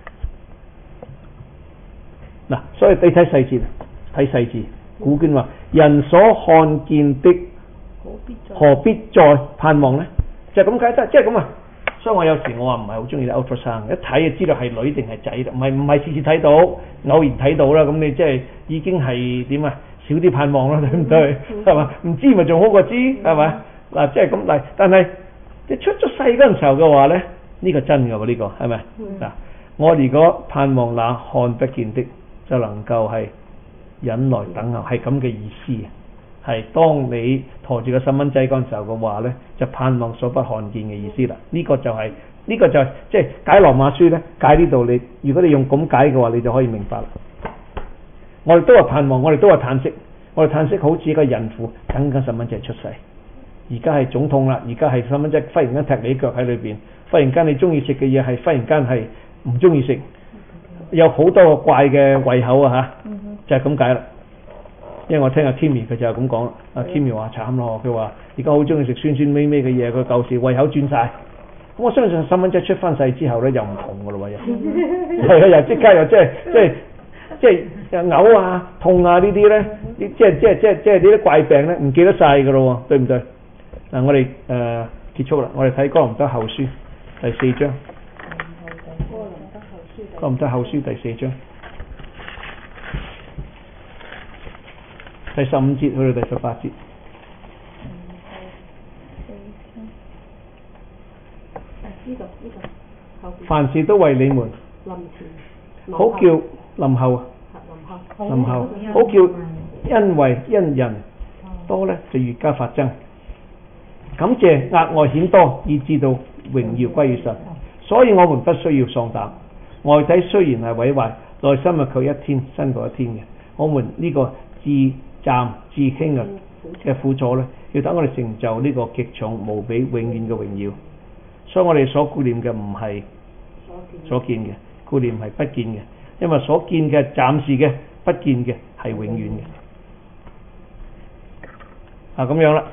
嗱，所以你睇細節，睇細節。古卷話：人所看見的，何必再盼望咧？就係咁解得，即係咁啊！所以我有時我話唔係好中意啲 ultrasound，一睇就知道係女定係仔，唔係唔係次次睇到，偶然睇到啦。咁你即係已經係點啊？少啲盼望啦，對唔對？係嘛？唔知咪仲好過知，係咪？嗱，即係咁嚟，但係你出咗世嗰陣時候嘅話咧，呢、呢個真嘅喎，呢個係咪？嗱、嗯，我如果盼望那看不見的，就能夠係忍耐等候，係咁嘅意思。係當你馱住個細蚊仔嗰陣時候嘅話咧，就盼望所不看見嘅意思啦。呢、呢個就係、係、呢、呢個就係即係解羅馬書咧，解呢度你，如果你用咁解嘅話，你就可以明白啦。我哋都係盼望，我哋都係嘆息，我哋嘆息好似一個孕婦等緊細蚊仔出世。而家係腫痛啦，而家係細蚊仔忽然間踢你腳喺裏邊，忽然間你中意食嘅嘢係忽然間係唔中意食，有好多個怪嘅胃口啊嚇，就係咁解啦。因為我聽阿 Timmy 佢就係咁講啦，阿 Timmy 話慘咯，佢話而家好中意食酸酸味味嘅嘢，佢舊時胃口轉晒。咁我相信細蚊仔出翻世之後咧又唔同噶咯喎，又係啊，又即刻又即係即係即係又嘔啊痛啊呢啲咧，即係即係即係即係呢啲怪病咧唔記得晒噶咯喎，對唔對？嗱，我哋誒、呃、結束啦，我哋睇哥林多後書第四章。哥林多後書第四章，第十五節去到第十八節。凡事都為你們臨前， 好叫臨後啊， 臨後， 臨後好叫因為因人多咧就越加發增。感謝額外顯多，以致到榮耀歸於神。所以我們不需要喪膽。外體雖然係毀壞，內心啊卻一天新過一天嘅。我們呢個至暫至輕嘅嘅苦楚咧，要等我哋成就呢個極重無比永遠嘅榮耀。所以我哋所顧念嘅唔係所見嘅，顧念係不見嘅，因為所見嘅暫時嘅，不見嘅係永遠嘅。啊，咁樣啦。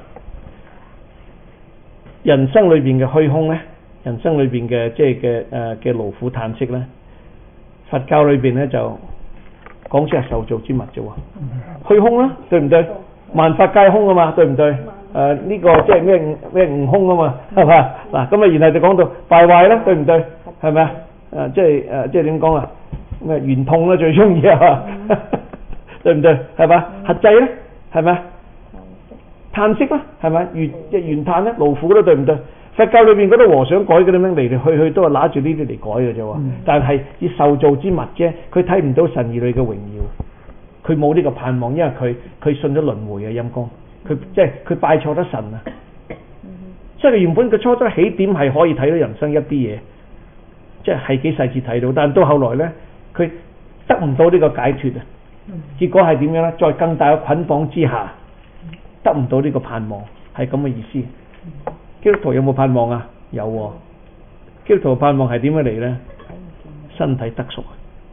人生裏邊嘅虛空咧，人生裏邊嘅即係嘅誒嘅勞苦嘆息咧，佛教裏邊咧就講出係受造之物啫喎，虛空啦，對唔對？萬法皆空啊嘛，對唔對？誒、呃、呢、這個即係咩咩悟空啊嘛，係嘛？嗱咁啊，然後就講到敗壞啦，對唔對？係咪啊？誒即係誒即係點講啊？咩圓痛啦最中意啊，對唔對？係嘛？核制咧，係咪啊？嘆息啦，係咪？圓即係圓嘆咧，勞苦啦，對唔對？佛教裏邊嗰啲和尚改嗰啲名嚟嚟去去都係揦住呢啲嚟改嘅啫喎。嗯、但係以受造之物啫，佢睇唔到神兒女嘅榮耀，佢冇呢個盼望，因為佢佢信咗輪迴嘅陰功，佢即係佢拜錯咗神啊。即係原本佢初初起點係可以睇到人生一啲嘢，即係係幾細節睇到，但係到後來咧，佢得唔到呢個解脫啊。結果係點樣咧？在更大嘅捆綁之下。得唔到呢個盼望，係咁嘅意思。基督徒有冇盼望啊？有喎。基督徒盼望係點樣嚟呢？身體得贖。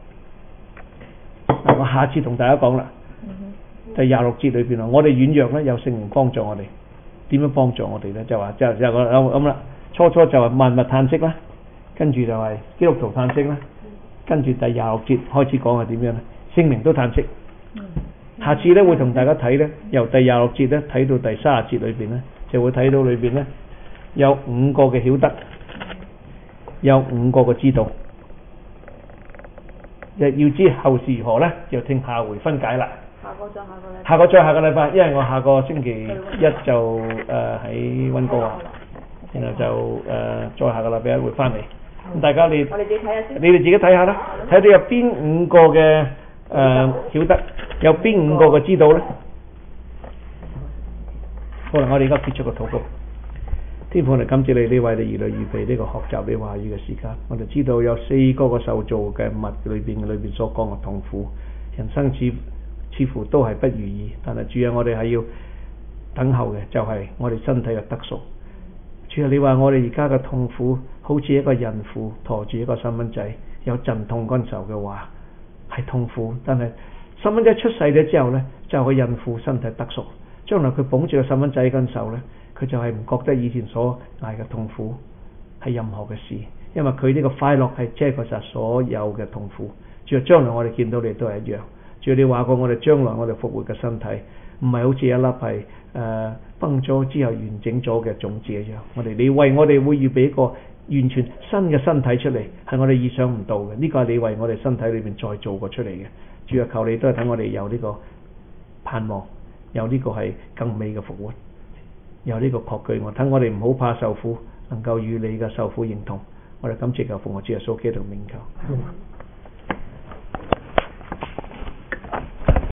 嗱，我下次同大家講啦。第廿六節裏邊啊，我哋軟弱咧，有聖靈幫助我哋。點樣幫助我哋呢？就話就就咁啦。初初就係萬物嘆息啦，跟住就係基督徒嘆息啦，跟住第廿六節開始講係點樣咧？聖靈都嘆息。下次咧會同大家睇咧，由第廿六節咧睇到第三十節裏邊咧，就會睇到裏邊咧有五個嘅曉得，有五個嘅知道。要知後事如何咧，就聽下回分解啦。 下個再下個禮拜。 下個再下個禮拜，因為我下個星期一就誒喺溫哥華，然後就誒、呃、再下個禮拜一會翻嚟。咁大家你我哋自己睇下先。 你哋自己睇下啦，睇到有邊五個嘅誒曉得。有邊五個嘅知道呢？好啦，我哋而家結束個禱告。天父，我哋感謝你呢位你兒女預備呢個學習你話語嘅時間。我哋知道有四個個受造嘅物裏邊裏邊所講嘅痛苦，人生似似乎都係不如意，但係主啊，我哋係要等候嘅，就係、是、我哋身體嘅得贖。主啊，你話我哋而家嘅痛苦，好似一個孕婦馱住一個細蚊仔，有陣痛嗰陣時候嘅話，係痛苦，但係。細蚊仔出世咗之後呢，就係個孕婦身體得贖。將來佢捧住個細蚊仔嗰陣時候呢，佢就係唔覺得以前所捱嘅痛苦係任何嘅事，因為佢呢個快樂係遮蓋晒所有嘅痛苦。主啊，將來我哋見到你都係一樣。主啊，你話過我哋將來我哋復活嘅身體，唔係好似一粒係誒崩咗之後完整咗嘅種子一樣。我哋你為我哋會預備一個完全新嘅身體出嚟，係我哋意想唔到嘅。呢個係你為我哋身體裏面再做過出嚟嘅。主啊，求你都係等我哋有呢個盼望，有呢個係更美嘅復活，有呢個確據。我等我哋唔好怕受苦，能夠與你嘅受苦認同。我哋感謝求奉我主耶穌基督名求。